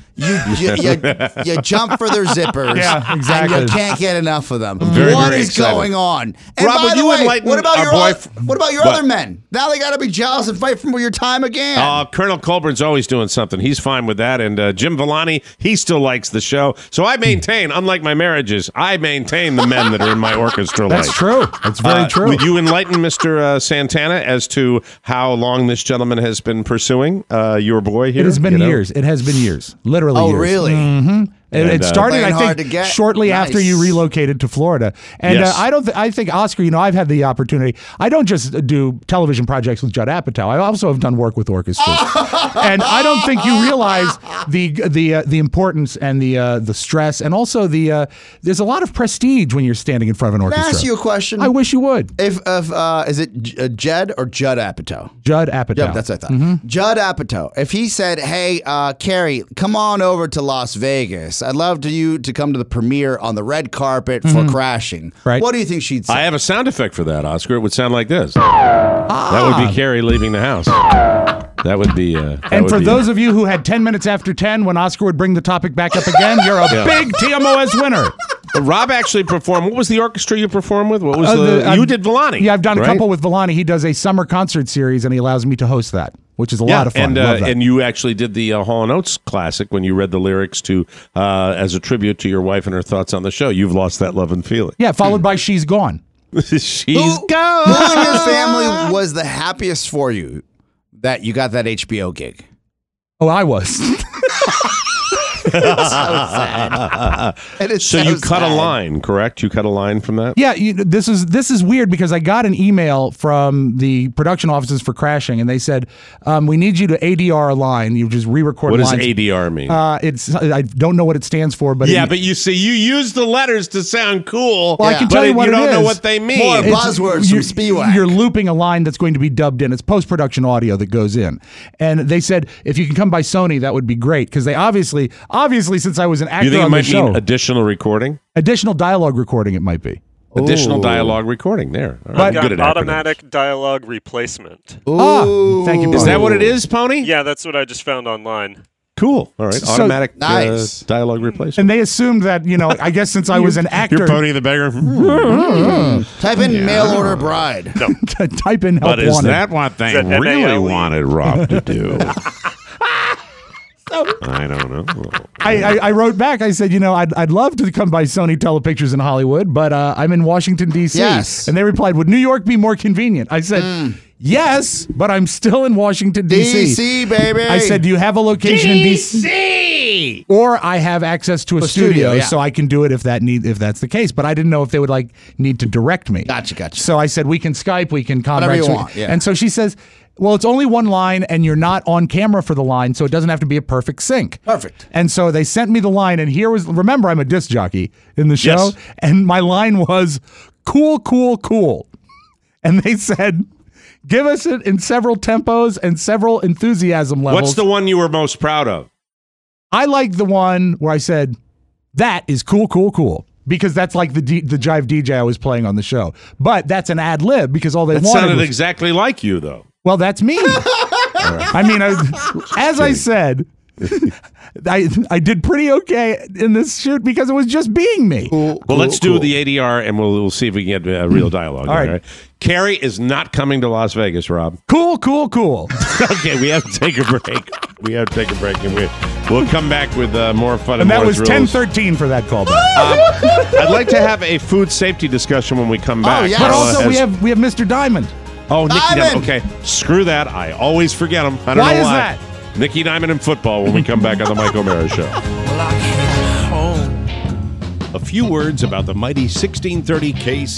you jump for their zippers. Yeah, exactly. And you can't get enough of them. Very, what very is excited. going on? And Rob, by would the you way, enlighten what about our your other men? Now they got to be jealous and fight for your time again. Colonel Colburn's always doing something. He's fine with that. And Jim Villani, he still likes the show. So I maintain, unlike my marriages, I maintain the men that are in my orchestra life. That's true. That's very true. Would you enlighten Mr. Santana as to how long this gentleman has been pursuing your boy here? It has been years. It has been years. Literally years. Oh, really? Mm-hmm. It started, I think, shortly Nice. after you relocated to Florida. And Yes. I think, Oscar, I've had the opportunity. I don't just do television projects with Judd Apatow. I also have done work with orchestras. And I don't think you realize the importance and the stress, and also there's a lot of prestige when you're standing in front of an orchestra. Can I ask you a question? I wish you would. If is it Jed or Judd Apatow? Judd Apatow. Yep, that's what I thought. Mm-hmm. Judd Apatow. If he said, "Hey, Carrie, come on over to Las Vegas. I'd love you to come to the premiere on the red carpet for Crashing." Right. What do you think she'd say? I have a sound effect for that, Oscar. It would sound like this. That would be Carrie leaving the house. That would be. And for those of you who had 10 minutes after 10 when Oscar would bring the topic back up again, you're a big TMOS winner. Rob actually performed. What was the orchestra you performed with? What was you did Villani? Yeah, I've done a right? couple with Villani. He does a summer concert series, and he allows me to host that, which is a lot of fun. And you actually did the Hall & Oates classic when you read the lyrics to as a tribute to your wife and her thoughts on the show. You've lost that love and feeling. Yeah, followed by She's Gone. She's gone. Who in your family was the happiest for you that you got that HBO gig? Oh, I was. So sad. It is So you cut sad. a line, correct? You cut a line from that? Yeah, this is weird because I got an email from the production offices for Crashing, and they said, we need you to ADR a line. You just re-record What does lines. ADR mean? I don't know what it stands for, but but you see, you use the letters to sound cool. Well, I can tell you what you it don't know is. what they mean. More buzzwords from Spiewak. You're looping a line that's going to be dubbed in. It's post-production audio that goes in. And they said, if you can come by Sony, that would be great. Because they obviously, since I was an actor You think it on the might show, mean additional recording? additional dialogue recording it might be. Additional dialogue recording there. All right. I've got Good at acronyms. automatic dialogue replacement. Thank you. Is that what it is, Pony? Yeah, that's what I just found online. Cool. All right. Automatic nice. dialogue replacement. And they assumed that, I guess since I was an actor. You're Pony the Beggar. Type in mail order bride. No. Type in help But is wanted. that what they really wanted Rob to do? I don't know. I wrote back. I said, I'd love to come by Sony Telepictures in Hollywood, but I'm in Washington, D.C. Yes. And they replied, would New York be more convenient? I said, yes, but I'm still in Washington, D.C. D.C., baby. I said, do you have a location in D.C.? Or I have access to a studio, so I can do it if that's the case. But I didn't know if they would need to direct me. Gotcha. So I said, we can Skype, we can Whatever contact. you want, yeah. And so she says, well, it's only one line, and you're not on camera for the line, so it doesn't have to be a perfect sync. Perfect. And so they sent me the line, and remember, I'm a disc jockey in the show, and my line was, cool, cool, cool. And they said, give us it in several tempos and several enthusiasm levels. What's the one you were most proud of? I like the one where I said, that is cool, cool, cool. Because that's like the Jive DJ I was playing on the show. But that's an ad lib because all they wanted sounded was, exactly like you, though. Well, that's me. I mean, as I said, I did pretty okay in this shoot because it was just being me. Well, let's do the ADR, and we'll see if we can get real dialogue. All right. Carrie is not coming to Las Vegas, Rob. Cool, cool, cool. Okay, we have to take a break. And we'll come back with more fun and more that was thrills. 10:13 for that callback. I'd like to have a food safety discussion when we come back. yes. But also, we have Mr. Diamond. Oh, Nicky Diamond! Diamond. Okay, screw that. I always forget him. I don't Why know is why. that? Nicky Diamond and football when we come back on the Mike O'Mara Show. A few words about the mighty 1630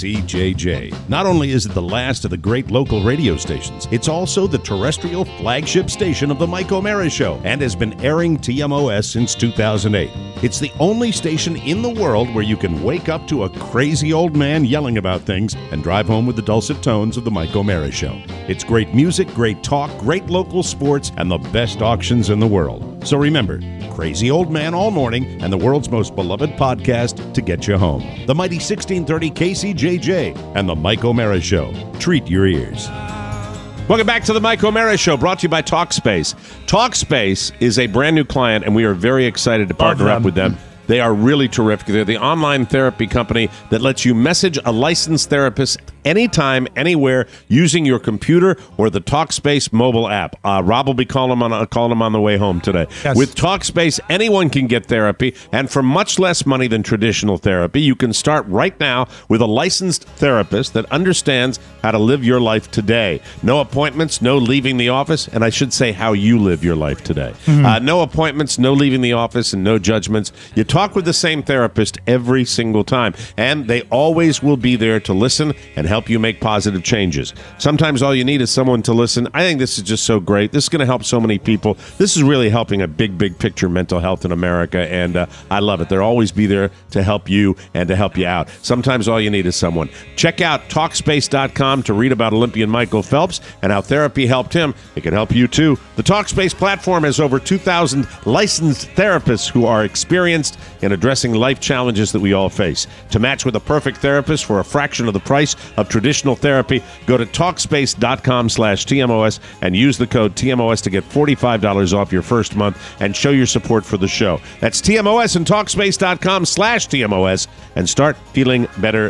KCJJ. Not only is it the last of the great local radio stations, it's also the terrestrial flagship station of the Mike O'Mara Show and has been airing TMOS since 2008. It's the only station in the world where you can wake up to a crazy old man yelling about things and drive home with the dulcet tones of the Mike O'Mara Show. It's great music, great talk, great local sports, and the best auctions in the world. So remember, crazy old man all morning and the world's most beloved podcast to get you home. The mighty 1630 KCJJ and the Mike O'Mara Show. Treat your ears. Welcome back to the Mike O'Mara Show, brought to you by TalkSpace. TalkSpace is a brand new client, and we are very excited to partner up with them. They are really terrific. They're the online therapy company that lets you message a licensed therapist anytime, anywhere, using your computer or the TalkSpace mobile app. Rob will be calling them on the way home today. Yes. With TalkSpace, anyone can get therapy, and for much less money than traditional therapy, you can start right now with a licensed therapist that understands how to live your life today. No appointments, no leaving the office, and I should say how you live your life today. No appointments, no leaving the office, and no judgments. You talk with the same therapist every single time, and they always will be there to listen and help you make positive changes. Sometimes all you need is someone to listen. I think this is just so great. This is going to help so many people. This is really helping a big picture mental health in America, and I love it. They'll always be there to help you and to help you out. Sometimes all you need is someone. Check out Talkspace.com to read about Olympian Michael Phelps and how therapy helped him. It can help you too. The Talkspace platform has over 2,000 licensed therapists who are experienced in addressing life challenges that we all face. To match with a perfect therapist for a fraction of the price of traditional therapy, go to Talkspace.com/TMOS and use the code TMOS to get $45 off your first month and show your support for the show. That's TMOS and Talkspace.com/TMOS and start feeling better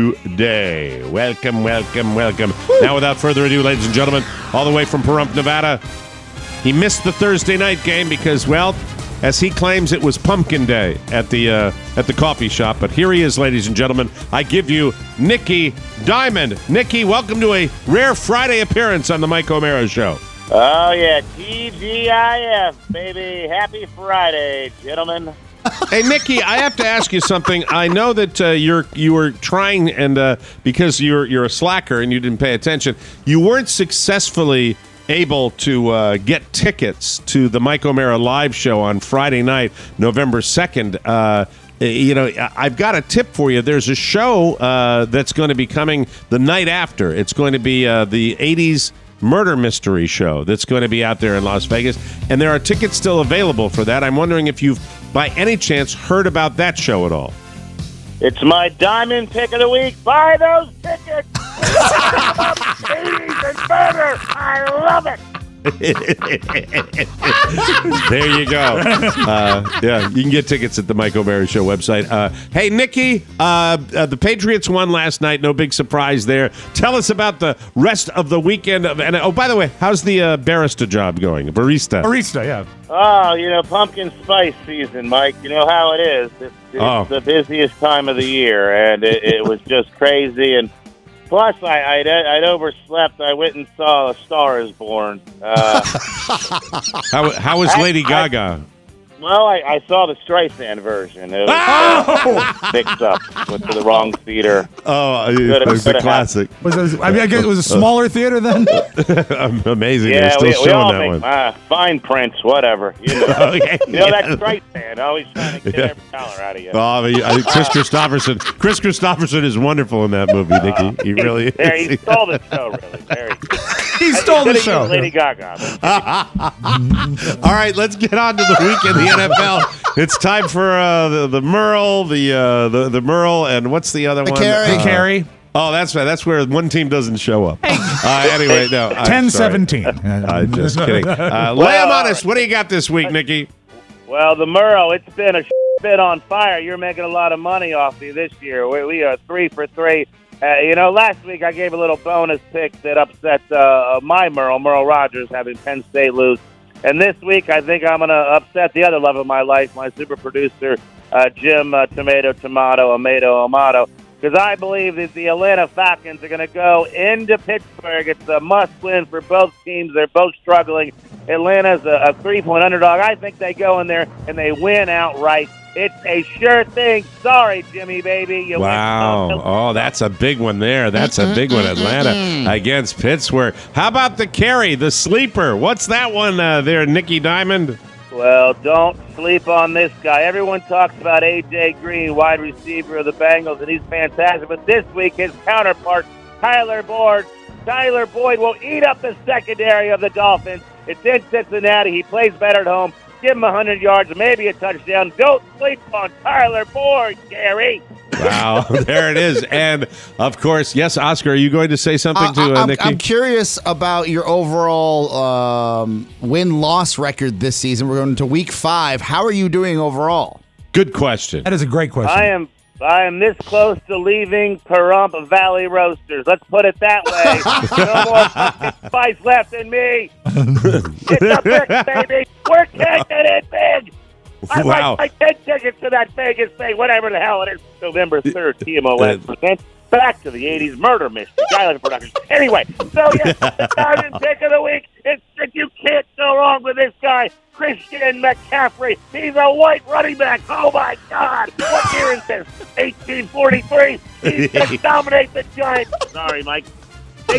today. Welcome. Now, without further ado, ladies and gentlemen, all the way from Pahrump, Nevada, he missed the Thursday night game because, well, as he claims, it was Pumpkin Day at the coffee shop. But here he is, ladies and gentlemen. I give you Nicky Diamond. Nicky, welcome to a rare Friday appearance on the Mike O'Mara Show. Oh, yeah. TGIF, baby. Happy Friday, gentlemen. Hey, Nicky, I have to ask you something. I know that you were trying, and because you're a slacker and you didn't pay attention, you weren't successfully able to get tickets to the Mike O'Mara live show on Friday night, November 2nd. I've got a tip for you. There's a show that's going to be coming the night after. It's going to be the 80s murder mystery show that's going to be out there in Las Vegas, and there are tickets still available for that. I'm wondering if you've, by any chance, heard about that show at all. It's my diamond pick of the week. Buy those tickets. 80s and better. I love it. There you go. Yeah, you can get tickets at the Mike O'Mara Show website. Hey, Nikki, the Patriots won last night. No big surprise there. Tell us about the rest of the weekend. And oh, by the way, how's the barista job going? Barista, yeah. Oh, pumpkin spice season, Mike. You know how it is. It's the busiest time of the year, and it was just crazy. And plus, I'd overslept. I went and saw A Star Is Born. How was Lady Gaga? Well, I saw the Streisand version. It was mixed up. Went to the wrong theater. Oh, it was a classic. I guess it was a smaller theater then? Amazing. Yeah, They're still we showing all that make one. fine prints, whatever. You know, Okay, that Streisand, always trying to get every dollar out of you. Chris Christopherson. Chris Christopherson is wonderful in that movie, Nikki. He really is. There, he stole the show, really. He stole the show. Lady Gaga. All right, let's get on to the week in the NFL. It's time for the Merle, the Merle, and what's the other one? Carey. Oh, that's right. That's where one team doesn't show up. Anyway, no. 10-17. I'm just kidding. Lay 'em on us. What do you got this week, Nikki? Well, the Merle, it's been a bit on fire. You're making a lot of money off me this year. We are 3 for 3. Last week I gave a little bonus pick that upset my Merle Rogers, having Penn State lose. And this week I think I'm going to upset the other love of my life, my super producer, Jim Amato, because I believe that the Atlanta Falcons are going to go into Pittsburgh. It's a must-win for both teams. They're both struggling. Atlanta's a 3-point underdog. I think they go in there and they win outright. It's a sure thing. Sorry, Jimmy, baby. Wow. Oh, that's a big one there. That's a big one, Atlanta against Pittsburgh. How about the Carey, the sleeper? What's that one there, Nikki Diamond? Well, don't sleep on this guy. Everyone talks about A.J. Green, wide receiver of the Bengals, and he's fantastic. But this week, his counterpart, Tyler Boyd, will eat up the secondary of the Dolphins. It's in Cincinnati. He plays better at home. Give him 100 yards, maybe a touchdown. Don't sleep on Tyler Boyd, Gary. Wow, there it is. And, of course, yes, Oscar, are you going to say something to Nikki? I'm curious about your overall win-loss record this season. We're going to week 5. How are you doing overall? Good question. That is a great question. I am this close to leaving Pahrump Valley Roasters. Let's put it that way. No more fucking spice left in me. It's a pick, baby. We're kicking it big. I like 10 tickets to that Vegas thing, whatever the hell it is. November 3rd, TMOS presents Back to the 80s Murder Mystery. Guy Productions. Anyway, so yes, the diamond pick of the week. You can't go wrong with this guy. Christian McCaffrey. He's a white running back. Oh, my God. What year is this? 1843. He's going to dominate the Giants. Sorry, Mike. Big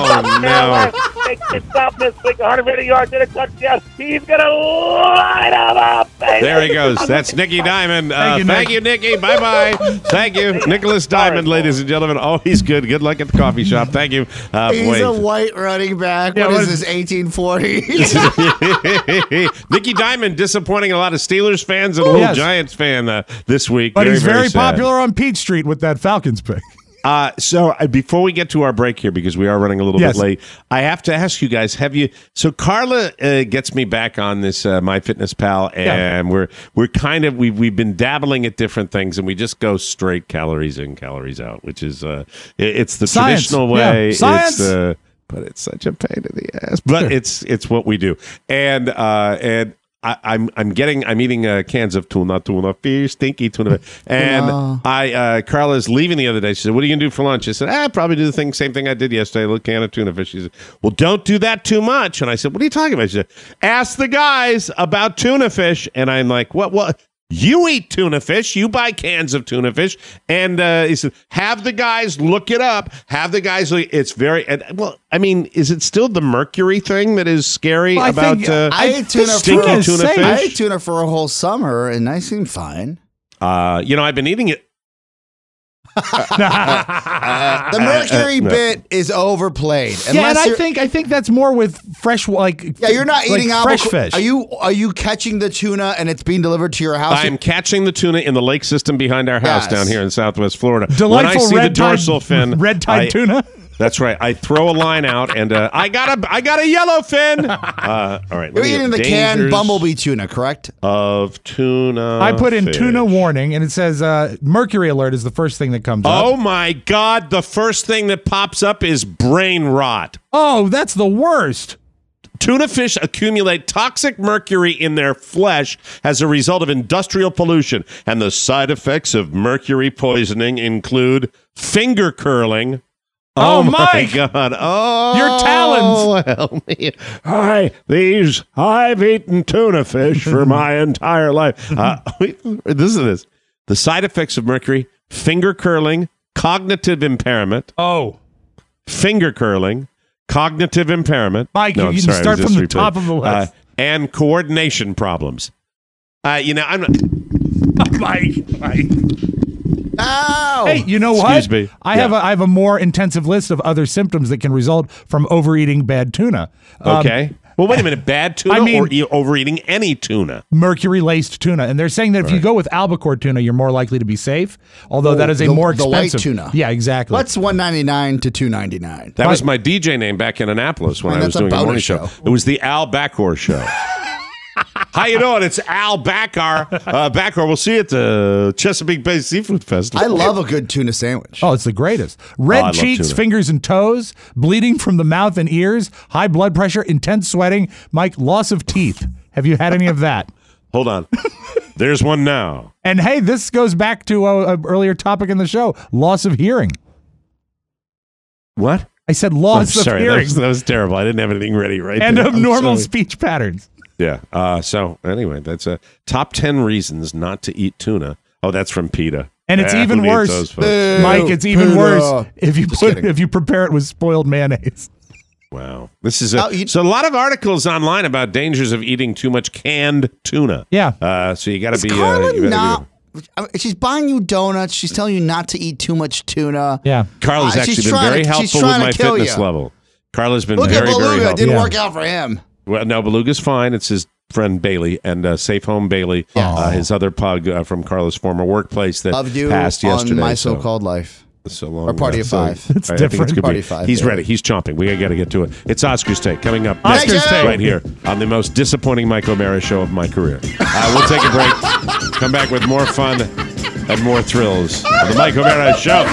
stop this week, 150 yards and a touchdown. He's going to light him up, baby. There he goes. That's Nikki Diamond. Thank you, Nikki. Bye-bye. Thank you. Nicholas Diamond, ladies and gentlemen. Oh, he's good. Good luck at the coffee shop. Thank you. He's a white running back. What is this, 1840? Nikki Diamond disappointing a lot of Steelers fans and a little Giants fan this week. But he's very popular on Peach Street with that Falcons pick. So before we get to our break here, because we are running a little bit late, I have to ask you guys, so Carla gets me back on this MyFitnessPal, and we've been dabbling at different things, and we just go straight calories in, calories out, which is it's the traditional way. Yeah. Science. But it's such a pain in the ass. But it's what we do. And I'm eating cans of tuna fish, stinky tuna fish. And Carla's leaving the other day. She said, "What are you gonna do for lunch?" I said, probably do the same thing I did yesterday, a little can of tuna fish. She said, "Well, don't do that too much." And I said, "What are you talking about?" She said, "Ask the guys about tuna fish." And I'm like, "What? You eat tuna fish. You buy cans of tuna fish." And he said, "Have the guys look it up. Have the guys look. It's very is it still the mercury thing that is scary about I ate tuna stinky tuna fish? I ate tuna for a whole summer, and I seem fine. I've been eating it. The mercury bit is overplayed. Yeah, and I think that's more with fresh, you're not eating fresh fish. Are you catching the tuna and it's being delivered to your house? I'm catching the tuna in the lake system behind our house down here in Southwest Florida. Delightful when I see the red-tide- dorsal fin, red-tide tuna. That's right. I throw a line out, and I got a yellow fin. All right, You're eating the canned bumblebee tuna, correct? Of tuna. I put in fish. tuna warning, and it says mercury alert is the first thing that comes up. Oh my God! The first thing that pops up is brain rot. Oh, that's the worst. Tuna fish accumulate toxic mercury in their flesh as a result of industrial pollution, and the side effects of mercury poisoning include finger curling. Oh, my Mike! God. Oh, Your talons. Help me. I've eaten tuna fish for my entire life. Listen to this. The side effects of mercury: finger curling, cognitive impairment. Oh. Finger curling, cognitive impairment. Mike, you start from the top of the list. And coordination problems. I'm not. Mike. Ow! Hey, you know what? Excuse me. I have a more intensive list of other symptoms that can result from overeating bad tuna. Okay. Well, wait a minute. Bad tuna or overeating any tuna? Mercury-laced tuna. And they're saying that if you go with albacore tuna, you're more likely to be safe, although that is a more expensive. The white tuna. Yeah, exactly. What's $1.99 to $2.99? That was my DJ name back in Annapolis when I was doing a morning show. It was the Al Bacor Show. How you doing? It's Al Bacor. Bacor, we'll see you at the Chesapeake Bay Seafood Festival. I love a good tuna sandwich. Oh, it's the greatest. Red cheeks, fingers and toes, bleeding from the mouth and ears, high blood pressure, intense sweating, Mike, loss of teeth. Have you had any of that? Hold on. There's one now. And hey, this goes back to an earlier topic in the show, loss of hearing. What? I said loss of hearing. That was terrible. I didn't have anything ready and there. abnormal speech patterns. Yeah. So anyway, that's top 10 reasons not to eat tuna. Oh, that's from PETA. And it's even worse, Mike. It's even worse if you prepare it with spoiled mayonnaise. Wow, this is so a lot of articles online about dangers of eating too much canned tuna. Yeah. So you got to be. She's buying you donuts. She's telling you not to eat too much tuna. Yeah. Carla's actually been very helpful with my fitness level. Carla's been very Beluga. helpful. It didn't work out for him. Well, no, Beluga's fine. It's his friend Bailey and Safe Home Bailey, his other pug from Carla's former workplace that passed yesterday. On My So-Called Life. So long. Or Party of Five. It's different. Party of Five. He's ready. He's chomping. We got to get to it. It's Oscar's Take coming up Oscar's Take right here on the most disappointing Mike O'Mara show of my career. We'll take a break. Come back with more fun and more thrills on the Mike O'Mara show.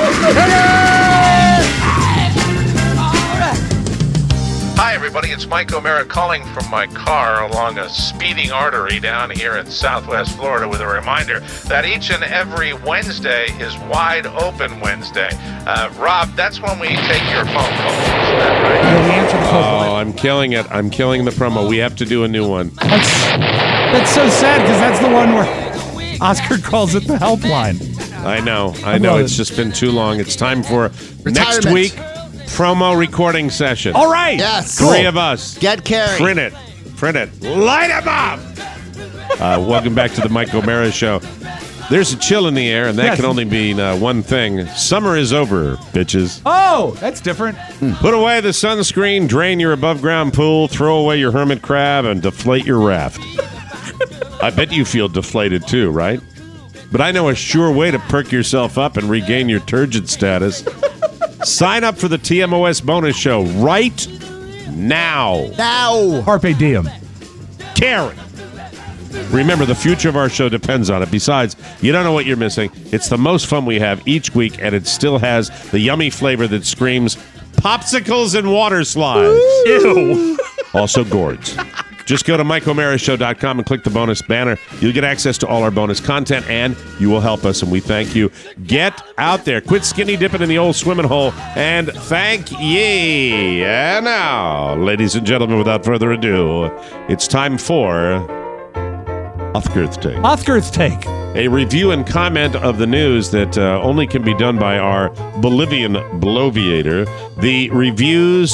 Hi, everybody. It's Mike O'Mara calling from my car along a speeding artery down here in Southwest Florida with a reminder that each and every Wednesday is Wide Open Wednesday. Rob, that's when we take your phone calls. Is that right? Oh, I'm killing it. I'm killing the promo. We have to do a new one. That's so sad because that's the one where Oscar calls it the helpline. I know. It's just been too long. It's time for next week. Promo recording session. All right. Yes. Three of us. Get Carrie. Print it. Light him up. Welcome back to the Mike O'Mara Show. There's a chill in the air, and that can only mean one thing. Summer is over, bitches. Oh, that's different. Put away the sunscreen, drain your above-ground pool, throw away your hermit crab, and deflate your raft. I bet you feel deflated too, right? But I know a sure way to perk yourself up and regain your turgid status. Sign up for the TMOS bonus show right now. Carpe diem. Carrie. Remember, the future of our show depends on it. Besides, you don't know what you're missing. It's the most fun we have each week, and it still has the yummy flavor that screams popsicles and water slides. Ew. Also gourds. Just go to MikeO'MaraShow.com and click the bonus banner. You'll get access to all our bonus content, and you will help us, and we thank you. Get out there. Quit skinny dipping in the old swimming hole, and thank ye. And now, ladies and gentlemen, without further ado, it's time for Oscar's Take. Oscar's Take. A review and comment of the news that only can be done by our Bolivian bloviator. The views.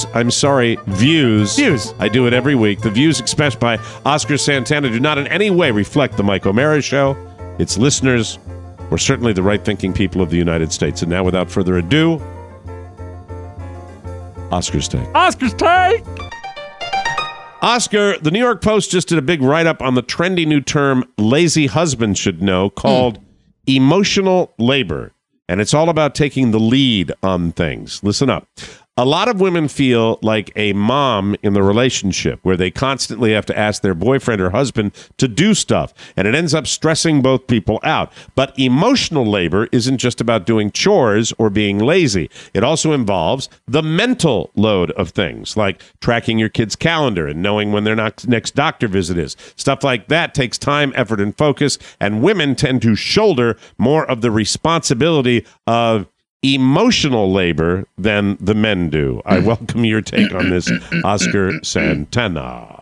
I do it every week. The views expressed by Oscar Santana do not in any way reflect the Mike O'Mara Show, its listeners, or certainly the right-thinking people of the United States. And now, without further ado, Oscar's Take. Oscar's Take! Oscar, the New York Post just did a big write-up on the trendy new term lazy husband should know called emotional labor. And it's all about taking the lead on things. Listen up. A lot of women feel like a mom in the relationship where they constantly have to ask their boyfriend or husband to do stuff, and it ends up stressing both people out. But emotional labor isn't just about doing chores or being lazy. It also involves the mental load of things, like tracking your kid's calendar and knowing when their next doctor visit is. Stuff like that takes time, effort, and focus, and women tend to shoulder more of the responsibility of emotional labor than the men do. I welcome your take on this, Oscar Santana.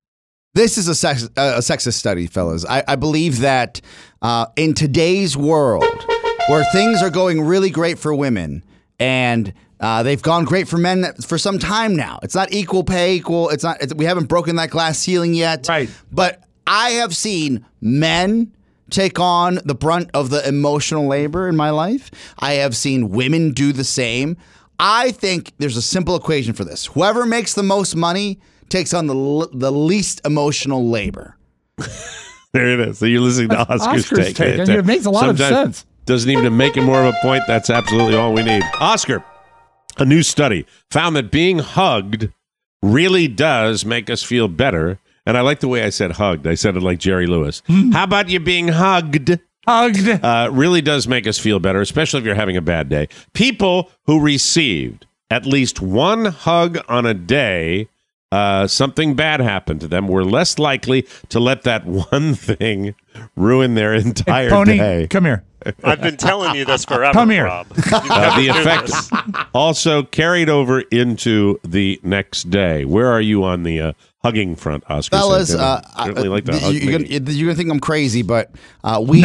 This is a sexist study, fellas. I believe that in today's world, where things are going really great for women, and they've gone great for men for some time now. It's not equal pay, equal. We haven't broken that glass ceiling yet. Right. But I have seen men take on the brunt of the emotional labor in my life. I have seen women do the same. I think there's a simple equation for this. Whoever makes the most money takes on the least emotional labor. There it is. So you're listening to Oscar's take. And it makes a lot of sense. Doesn't even make it more of a point. That's absolutely all we need. Oscar, a new study found that being hugged really does make us feel better. And I like the way I said hugged. I said it like Jerry Lewis. How about you being hugged? Hugged. Really does make us feel better, especially if you're having a bad day. People who received at least one hug on a day, something bad happened to them, were less likely to let that one thing ruin their entire day. Come here. I've been telling you this forever, Come here. Rob. The effect also carried over into the next day. Where are you on the hugging front, Oscar? Fellas, certainly like to hug you're going to think I'm crazy, but we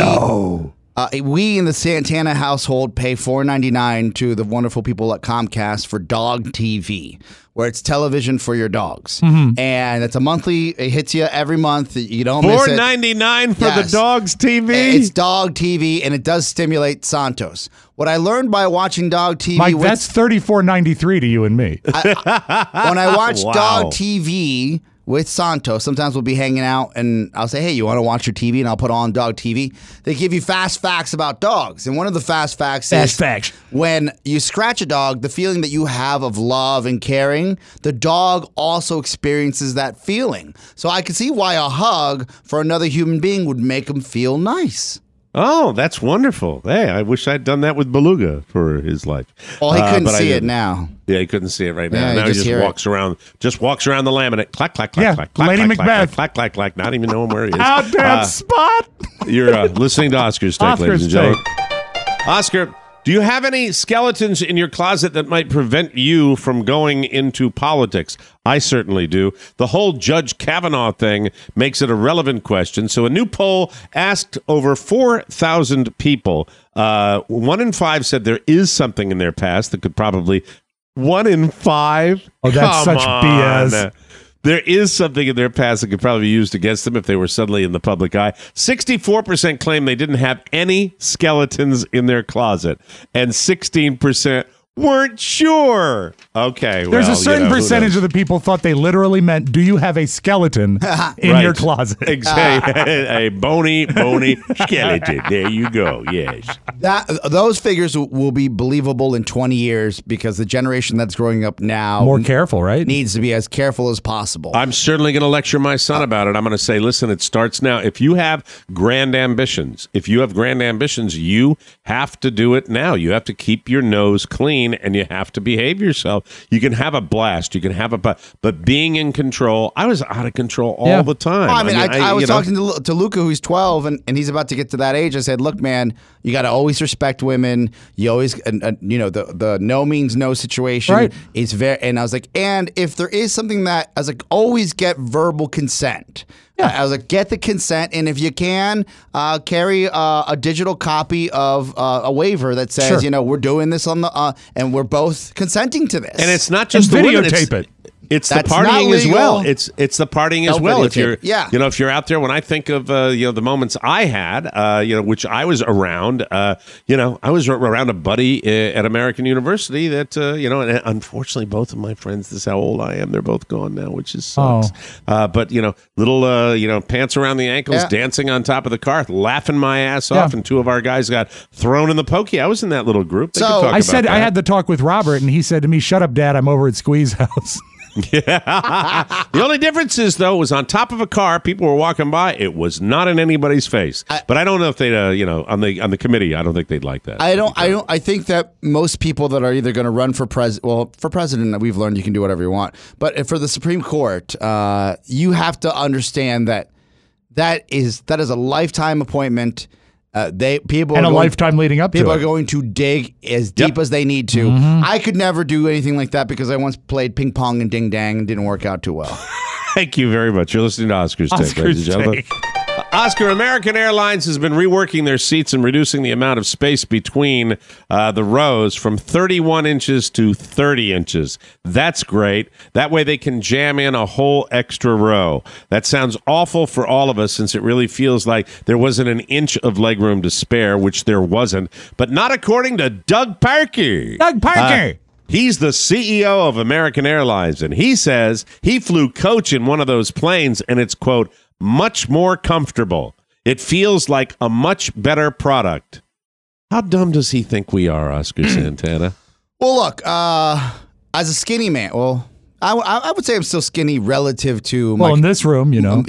in the Santana household pay $4.99 to the wonderful people at Comcast for Dog TV, where it's television for your dogs. Mm-hmm. And it's a monthly, it hits you every month. You don't miss it. $4.99 for the dog's TV? It's Dog TV, and it does stimulate Santos. What I learned by watching Dog TV... Mike, that's $34.93 to you and me. When I watch Dog TV with Santos, sometimes we'll be hanging out, and I'll say, hey, you want to watch your TV? And I'll put on Dog TV. They give you fast facts about dogs. And one of the fast facts is when you scratch a dog, the feeling that you have of love and caring, the dog also experiences that feeling. So I can see why a hug for another human being would make them feel nice. Oh, that's wonderful. Hey, I wish I'd done that with Beluga for his life. Well, he couldn't see it now. Yeah, he couldn't see it right now. Yeah, now he just walks around the laminate. Clack, clack, clack, clack, clack, Lady clack, Macbeth. Clack, clack, clack, not even knowing where he is. Out damn spot. You're listening to Oscar's Take, ladies and gentlemen. Oscar, do you have any skeletons in your closet that might prevent you from going into politics? I certainly do. The whole Judge Kavanaugh thing makes it a relevant question. So a new poll asked over 4,000 people. 1 in 5 said there is something in their past that could probably... 1 in 5? Oh, that's Come such on. BS. There is something in their past that could probably be used against them if they were suddenly in the public eye. 64% claim they didn't have any skeletons in their closet, and 16% weren't sure. Okay, There's a certain percentage of the people thought they literally meant, do you have a skeleton in your closet? Exactly. A bony skeleton. There you go. Yes. Those figures will be believable in 20 years because the generation that's growing up now more careful, right? Needs to be as careful as possible. I'm certainly going to lecture my son about it. I'm going to say, listen, it starts now. If you have grand ambitions, you have to do it now. You have to keep your nose clean and you have to behave yourself. You can have a blast. You can have but being in control, I was out of control all the time. Well, I was talking to Luca, who's 12, and he's about to get to that age. I said, look, man, you got to always respect women. You always, the no means no situation is very, and I was like, and if there is something that, I was like, always get verbal consent. Yeah. I was like, get the consent, and if you can, carry a digital copy of a waiver that says, we're doing this on the, and we're both consenting to this. And it's not just videotape it. It's That's the partying not as legal. well. It's the partying as No well. If videotape. you're, if you're out there, when I think of, the moments I had, which I was around, I was around a buddy at American University that, and unfortunately both of my friends, this is how old I am. They're both gone now, which is sucks. But, little, pants around the ankles, dancing on top of the car, laughing my ass off. And two of our guys got thrown in the pokey. I was in that little group. I said I had the talk with Robert, and he said to me, "Shut up, Dad. I'm over at Squee's house." Yeah. The only difference is, though, it was on top of a car. People were walking by. It was not in anybody's face. But I don't know if they'd, on the committee, I don't think they'd like that. I think that most people that are either going to run for president, we've learned you can do whatever you want. But for the Supreme Court, you have to understand that is a lifetime appointment. Lifetime leading up to it. People are going to dig as deep as they need to. Mm-hmm. I could never do anything like that because I once played ping pong and ding dang and didn't work out too well. Thank you very much. You're listening to Oscar's Take, ladies and gentlemen. Oscar, American Airlines has been reworking their seats and reducing the amount of space between the rows from 31 inches to 30 inches. That's great. That way they can jam in a whole extra row. That sounds awful for all of us since it really feels like there wasn't an inch of legroom to spare, which there wasn't. But not according to Doug Parker. Doug Parker! He's the CEO of American Airlines, and he says he flew coach in one of those planes, and it's, quote, much more comfortable. It feels like a much better product. How dumb does he think we are, Oscar Santana? Well, look, as a skinny man, I would say I'm still skinny relative to in this room,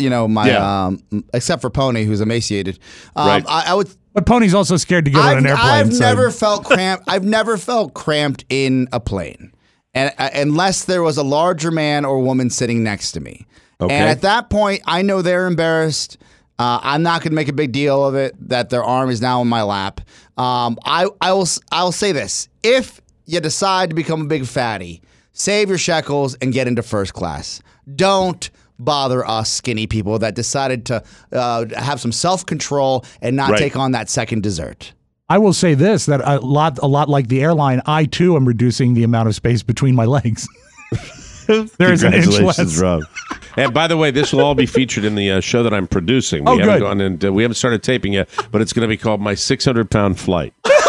except for Pony, who's emaciated. Right. But Pony's also scared to get on an airplane. I've never felt cramped. I've never felt cramped in a plane, and unless there was a larger man or woman sitting next to me. Okay. And at that point, I know they're embarrassed. I'm not going to make a big deal of it that their arm is now in my lap. I'll say this: if you decide to become a big fatty, save your shekels and get into first class. Don't bother us skinny people that decided to have some self-control and not take on that second dessert. I will say this: that a lot like the airline, I too am reducing the amount of space between my legs. There is an inch less. Rob. And by the way, this will all be featured in the show that I'm producing. We haven't gone and we haven't started taping yet, but it's going to be called My 600-Pound Flight.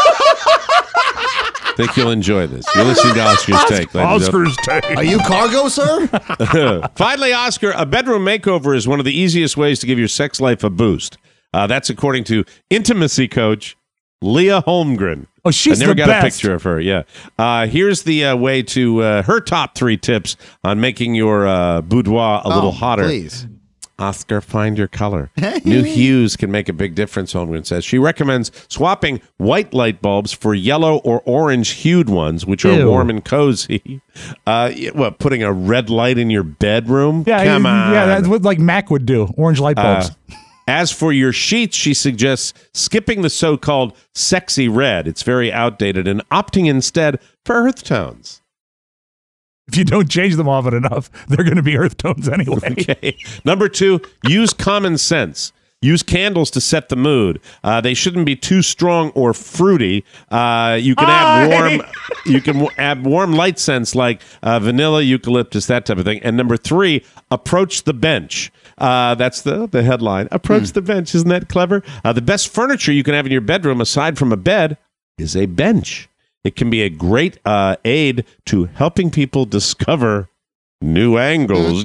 I think you'll enjoy this. You're listening to Oscar's Take. Oscar's Take. Are you cargo, sir? Finally, Oscar, a bedroom makeover is one of the easiest ways to give your sex life a boost. That's according to intimacy coach Leah Holmgren. Oh, she's I never the got best. a picture of her. Yeah. Here's the way to her top 3 tips on making your boudoir a little hotter. Please. Oscar, find your color. New hues can make a big difference, Holmgren says. She recommends swapping white light bulbs for yellow or orange hued ones, which are warm and cozy. Putting a red light in your bedroom? Yeah, Come on. Yeah, that's what like Mac would do. Orange light bulbs. As for your sheets, she suggests skipping the so-called sexy red. It's very outdated, and opting instead for earth tones. If you don't change them often enough, they're going to be earth tones anyway. Okay. Number 2, use common sense. Use candles to set the mood. They shouldn't be too strong or fruity. You can add warm light scents like vanilla, eucalyptus, that type of thing. And number 3, approach the bench. That's the headline. Approach the bench. Isn't that clever? The best furniture you can have in your bedroom, aside from a bed, is a bench. It can be a great aid to helping people discover new angles.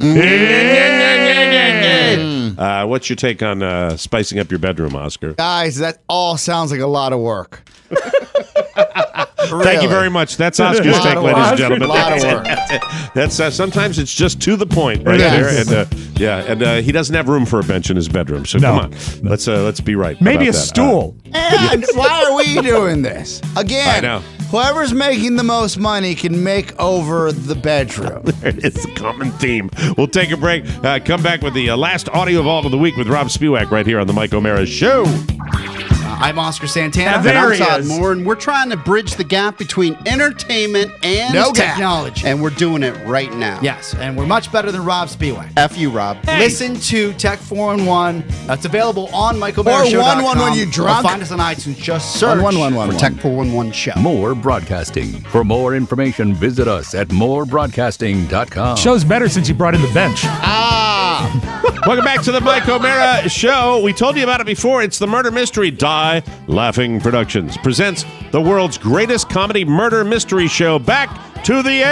What's your take on spicing up your bedroom, Oscar? Guys, that all sounds like a lot of work. Thank you very much. That's Oscar's Take, ladies and gentlemen. A lot of work. That's sometimes it's just to the point right there. And he doesn't have room for a bench in his bedroom. So come on, let's be right. Maybe about a that. stool. And why are we doing this? Again, I know. Whoever's making the most money can make over the bedroom. It's a common theme. We'll take a break. Come back with the last audio vault of the week with Rob Spiewak right here on the Mike O'Mara Show. I'm Oscar Santana. And there I'm he Todd is. Moore, and we're trying to bridge the gap between entertainment and technology. And we're doing it right now. Yes, and we're much better than Rob Spiewak. F you, Rob. Listen to Tech 411. That's available on Or MichaelBarrShow.com. 111 when you drunk. Or find us on iTunes. Just search 111 for Tech 411 Show. More Broadcasting. For more information, visit us at morebroadcasting.com. Show's better since you brought in the bench. Welcome back to the Mike O'Mara Show. We told you about it before. It's the murder mystery. Die Laughing Productions presents the world's greatest comedy murder mystery show back to the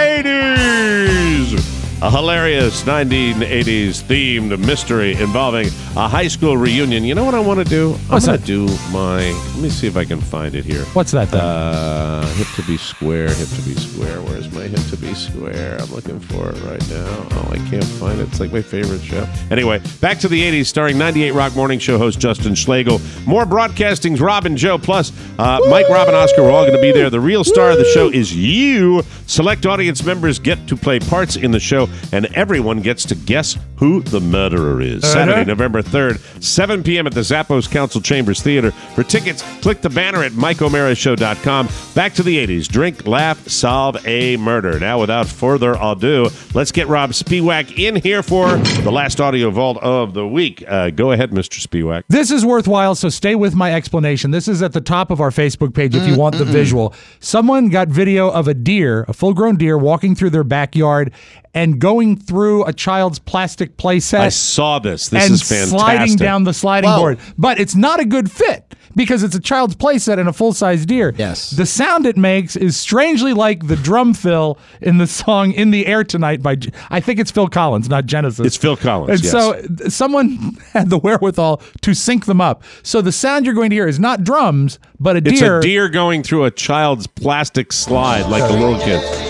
80s. A hilarious 1980s themed mystery involving a high school reunion. You know what I want to do? What's I'm that? going to do let me see if I can find it here. What's that then? Hip to be square, hip to be square. Where's my hip to be square? I'm looking for it right now. Oh, I can't find it. It's like my favorite show. Anyway, back to the 80s, starring 98 Rock Morning Show host Justin Schlegel. More Broadcasting's Rob and Joe, plus Mike, Rob, and Oscar are all going to be there. The real star of the show is you. Select audience members get to play parts in the show, and everyone gets to guess who the murderer is. Saturday, November 3rd, 7 p.m. at the Zappos Council Chambers Theater. For tickets, click the banner at MikeO'MaraShow.com. Back to the 80s. Drink, laugh, solve a murder. Now, without further ado, let's get Rob Spiewak in here for the last audio vault of the week. Go ahead, Mr. Spiewak. This is worthwhile, so stay with my explanation. This is at the top of our Facebook page if you want the visual. Someone got video of a deer, a full-grown deer, walking through their backyard and going through a child's plastic playset. I saw this. This and is fantastic. sliding down the sliding board. But it's not a good fit because it's a child's playset and a full-size deer. Yes. The sound it makes is strangely like the drum fill in the song In the Air Tonight by, I think it's Phil Collins, not Genesis. It's Phil Collins, And yes. so someone had the wherewithal to sync them up. So the sound you're going to hear is not drums, but a deer. It's a deer going through a child's plastic slide like the little kids.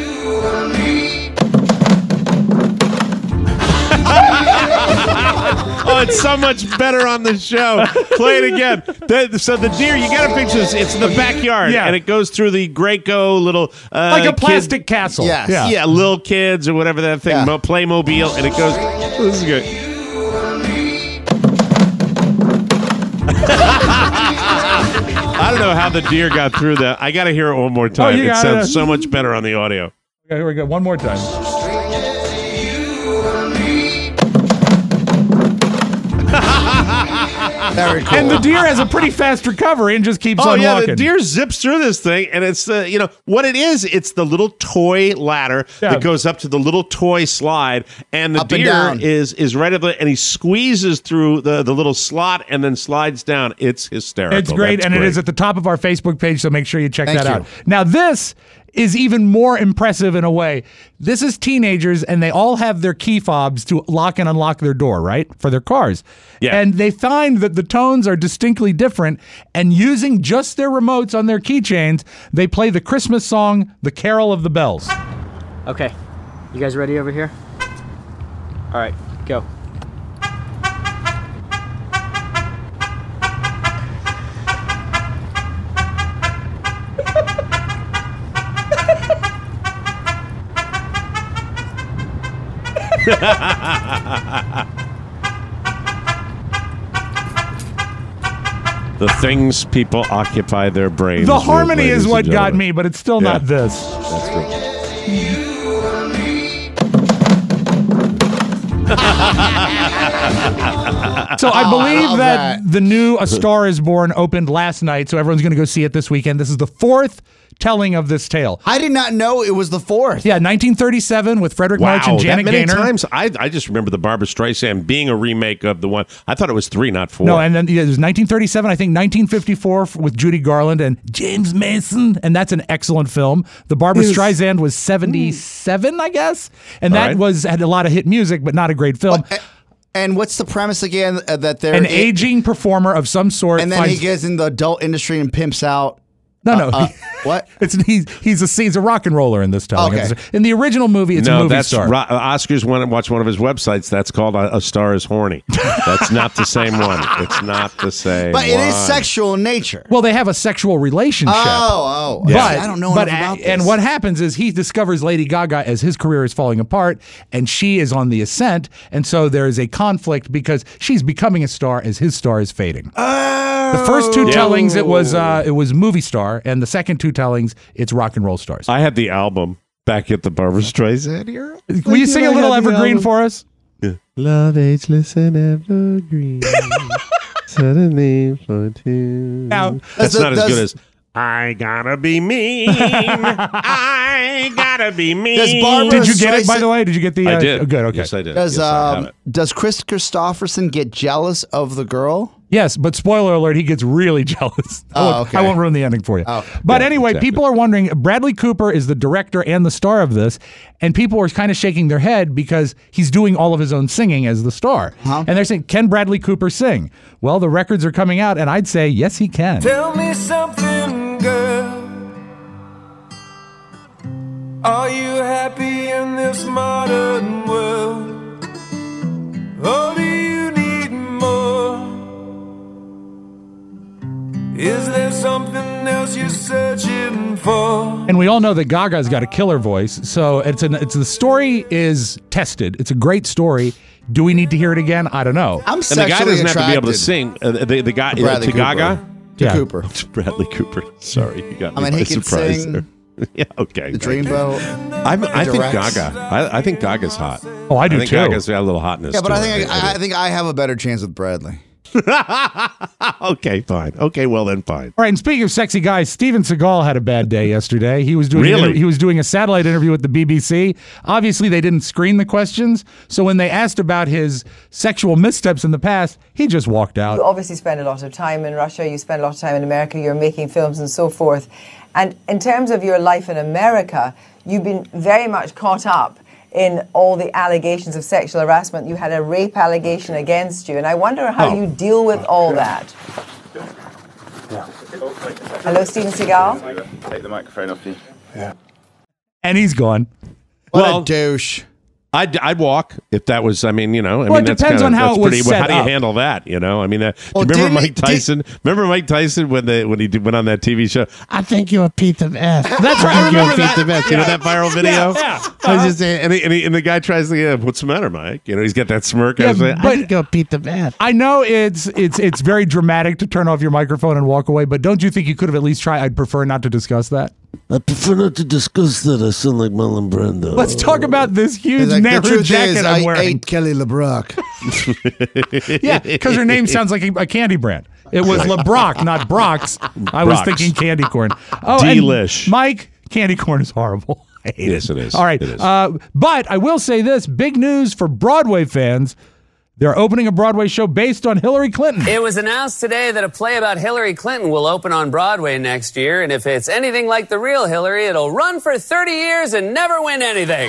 Oh, it's so much better on the show. Play it again. So the deer, you got to picture this. It's in the backyard, and it goes through the Graco little like a plastic castle. Yes. Yeah, little kids or whatever that thing, Playmobil, and it goes. This is good. I don't know how the deer got through that. I got to hear it one more time. It sounds so much better on the audio. Okay, here we go. One more time. Very cool. And the deer has a pretty fast recovery and just keeps on walking. The deer zips through this thing, and it's what it is. It's the little toy ladder that goes up to the little toy slide, and the deer is right up there, and he squeezes through the little slot and then slides down. It's hysterical. It's great, That's and great. it is at the top of our Facebook page, so make sure you check Thank that you. out. Now, this is even more impressive in a way. This is teenagers, and they all have their key fobs to lock and unlock their door, right, for their cars. Yeah. And they find that the tones are distinctly different, and using just their remotes on their keychains, they play the Christmas song, The Carol of the Bells. Okay, you guys ready over here? All right, go. The things people occupy their brains. The with, harmony ladies is and what got gentlemen. me, but it's still not this. That's good. So I believe love that the new A Star Is Born opened last night, so everyone's going to go see it this weekend. This is the fourth telling of this tale. I did not know it was the fourth. Yeah, 1937 with Frederick March and Janet that many Gaynor. times? I just remember the Barbra Streisand being a remake of the one. I thought it was 3, not 4. No, and then it was 1937, I think 1954 with Judy Garland and James Mason, and that's an excellent film. The Barbra Streisand was 77, I guess, and that had a lot of hit music, but not a great film. And what's the premise again? That they're An aging performer of some sort, and then he gets in the adult industry and pimps out. No. What? He's a rock and roller in this telling. Okay. In the original movie, it's a movie star. Oscar's watch one of his websites. That's called A Star Is Horny. That's not the same one. It's not the same. But one. it is sexual in nature. Well, they have a sexual relationship. Oh. But, I don't know enough about this. And what happens is he discovers Lady Gaga as his career is falling apart, and she is on the ascent, and so there is a conflict because she's becoming a star as his star is fading. The first two tellings, it was movie star, and the second two tellings, it's rock and roll stars. I had the album back at the Barbra Streisand era. Will you sing a little Evergreen for us? Yeah. Love ageless and evergreen. Suddenly for two. Now, that's not as good as I gotta be mean. I gotta be mean. Did you get it, by the way? Did you get the... I did. Oh, good, okay. Yes, I did. Does Chris Christopherson get jealous of the girl? Yes, but spoiler alert, he gets really jealous. Okay. I won't ruin the ending for you. Oh. But anyway, people are wondering, Bradley Cooper is the director and the star of this, and people are kind of shaking their head because he's doing all of his own singing as the star. And they're saying, can Bradley Cooper sing? Well, the records are coming out, and I'd say, yes, he can. Tell me something, girl. Are you happy in this modern world? Or do you need more? Is there something else you're searching for? And we all know that Gaga's got a killer voice, so the story is tested. It's a great story. Do we need to hear it again? I don't know. I'm and the guy doesn't have to be able to sing. The guy to Gaga? To Cooper. To Bradley Cooper. Sorry, you got me I mean, by he could surprise sing there. Yeah, okay. The Dreamboat. I think Gaga. I think Gaga's hot. Oh, I do think too. Gaga's got a little hotness. Yeah, but to I her. think I have a better chance with Bradley. Okay, fine. Okay, well then, fine. All right, and speaking of sexy guys, Steven Seagal had a bad day yesterday. He was doing he was doing a satellite interview with the BBC. Obviously, they didn't screen the questions, so when they asked about his sexual missteps in the past, he just walked out. You obviously spend a lot of time in Russia, you spend a lot of time in America, you're making films and so forth. And in terms of your life in America, you've been very much caught up in all the allegations of sexual harassment. You had a rape allegation against you, and I wonder how you deal with all that. Hello, Steven Seagal. Take the microphone off you. Yeah. And he's gone. What a douche. I'd walk if that was. I mean, Well, it that's depends on how it was set How do you up. handle that? I mean, Well, remember Mike Tyson? Remember Mike Tyson when he went on that TV show? I think you're a piece of ass. That's right. I remember that. Piece of ass. You know that viral video? Yeah. I was just saying, and the guy tries to, what's the matter, Mike? He's got that smirk. I was like, I think you're a piece of ass. I know it's very dramatic to turn off your microphone and walk away, but don't you think you could have at least tried? I'd prefer not to discuss that. I prefer not to discuss that. I sound like Marlon Brando. Let's talk about this huge narrow jacket I'm wearing. I ate Kelly LeBrock. Yeah, because her name sounds like a candy brand. It was LeBrock, not Brock's. I was thinking candy corn. Oh, Delish. And Mike, candy corn is horrible. I hate Yes, it is. All right. It is. But I will say this, big news for Broadway fans. They're opening a Broadway show based on Hillary Clinton. It was announced today that a play about Hillary Clinton will open on Broadway next year, and if it's anything like the real Hillary, it'll run for 30 years and never win anything.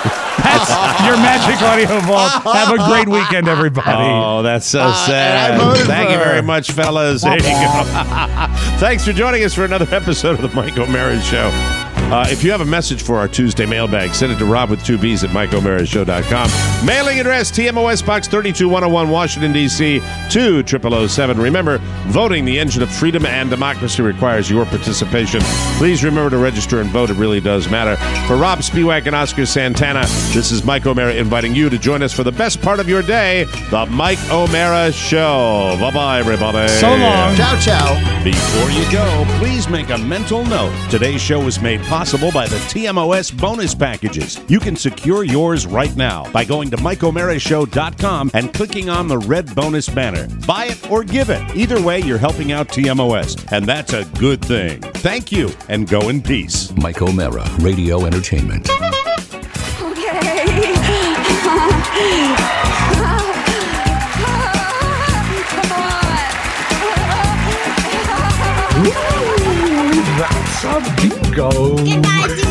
That's your Magic Audio Vault. Have a great weekend, everybody. Oh, that's so sad. Thank you very much, fellas. There you go. Thanks for joining us for another episode of the Mike O'Mara Show. If you have a message for our Tuesday mailbag, send it to Rob with 2 B's at MikeO'MaraShow.com. Mailing address, TMOS Box 32101, Washington, D.C. 20007. Remember, voting, the engine of freedom and democracy, requires your participation. Please remember to register and vote. It really does matter. For Rob Spiewak and Oscar Santana, this is Mike O'Mara inviting you to join us for the best part of your day, the Mike O'Mara Show. Bye-bye, everybody. So long. Ciao, ciao. Before you go, please make a mental note. Today's show was made possible by the TMOS bonus packages. You can secure yours right now by going to MikeO'MaraShow.com and clicking on the red bonus banner. Buy it or give it. Either way, you're helping out TMOS, and that's a good thing. Thank you, and go in peace. Mike O'Mara, Radio Entertainment. That's a bingo. Good night,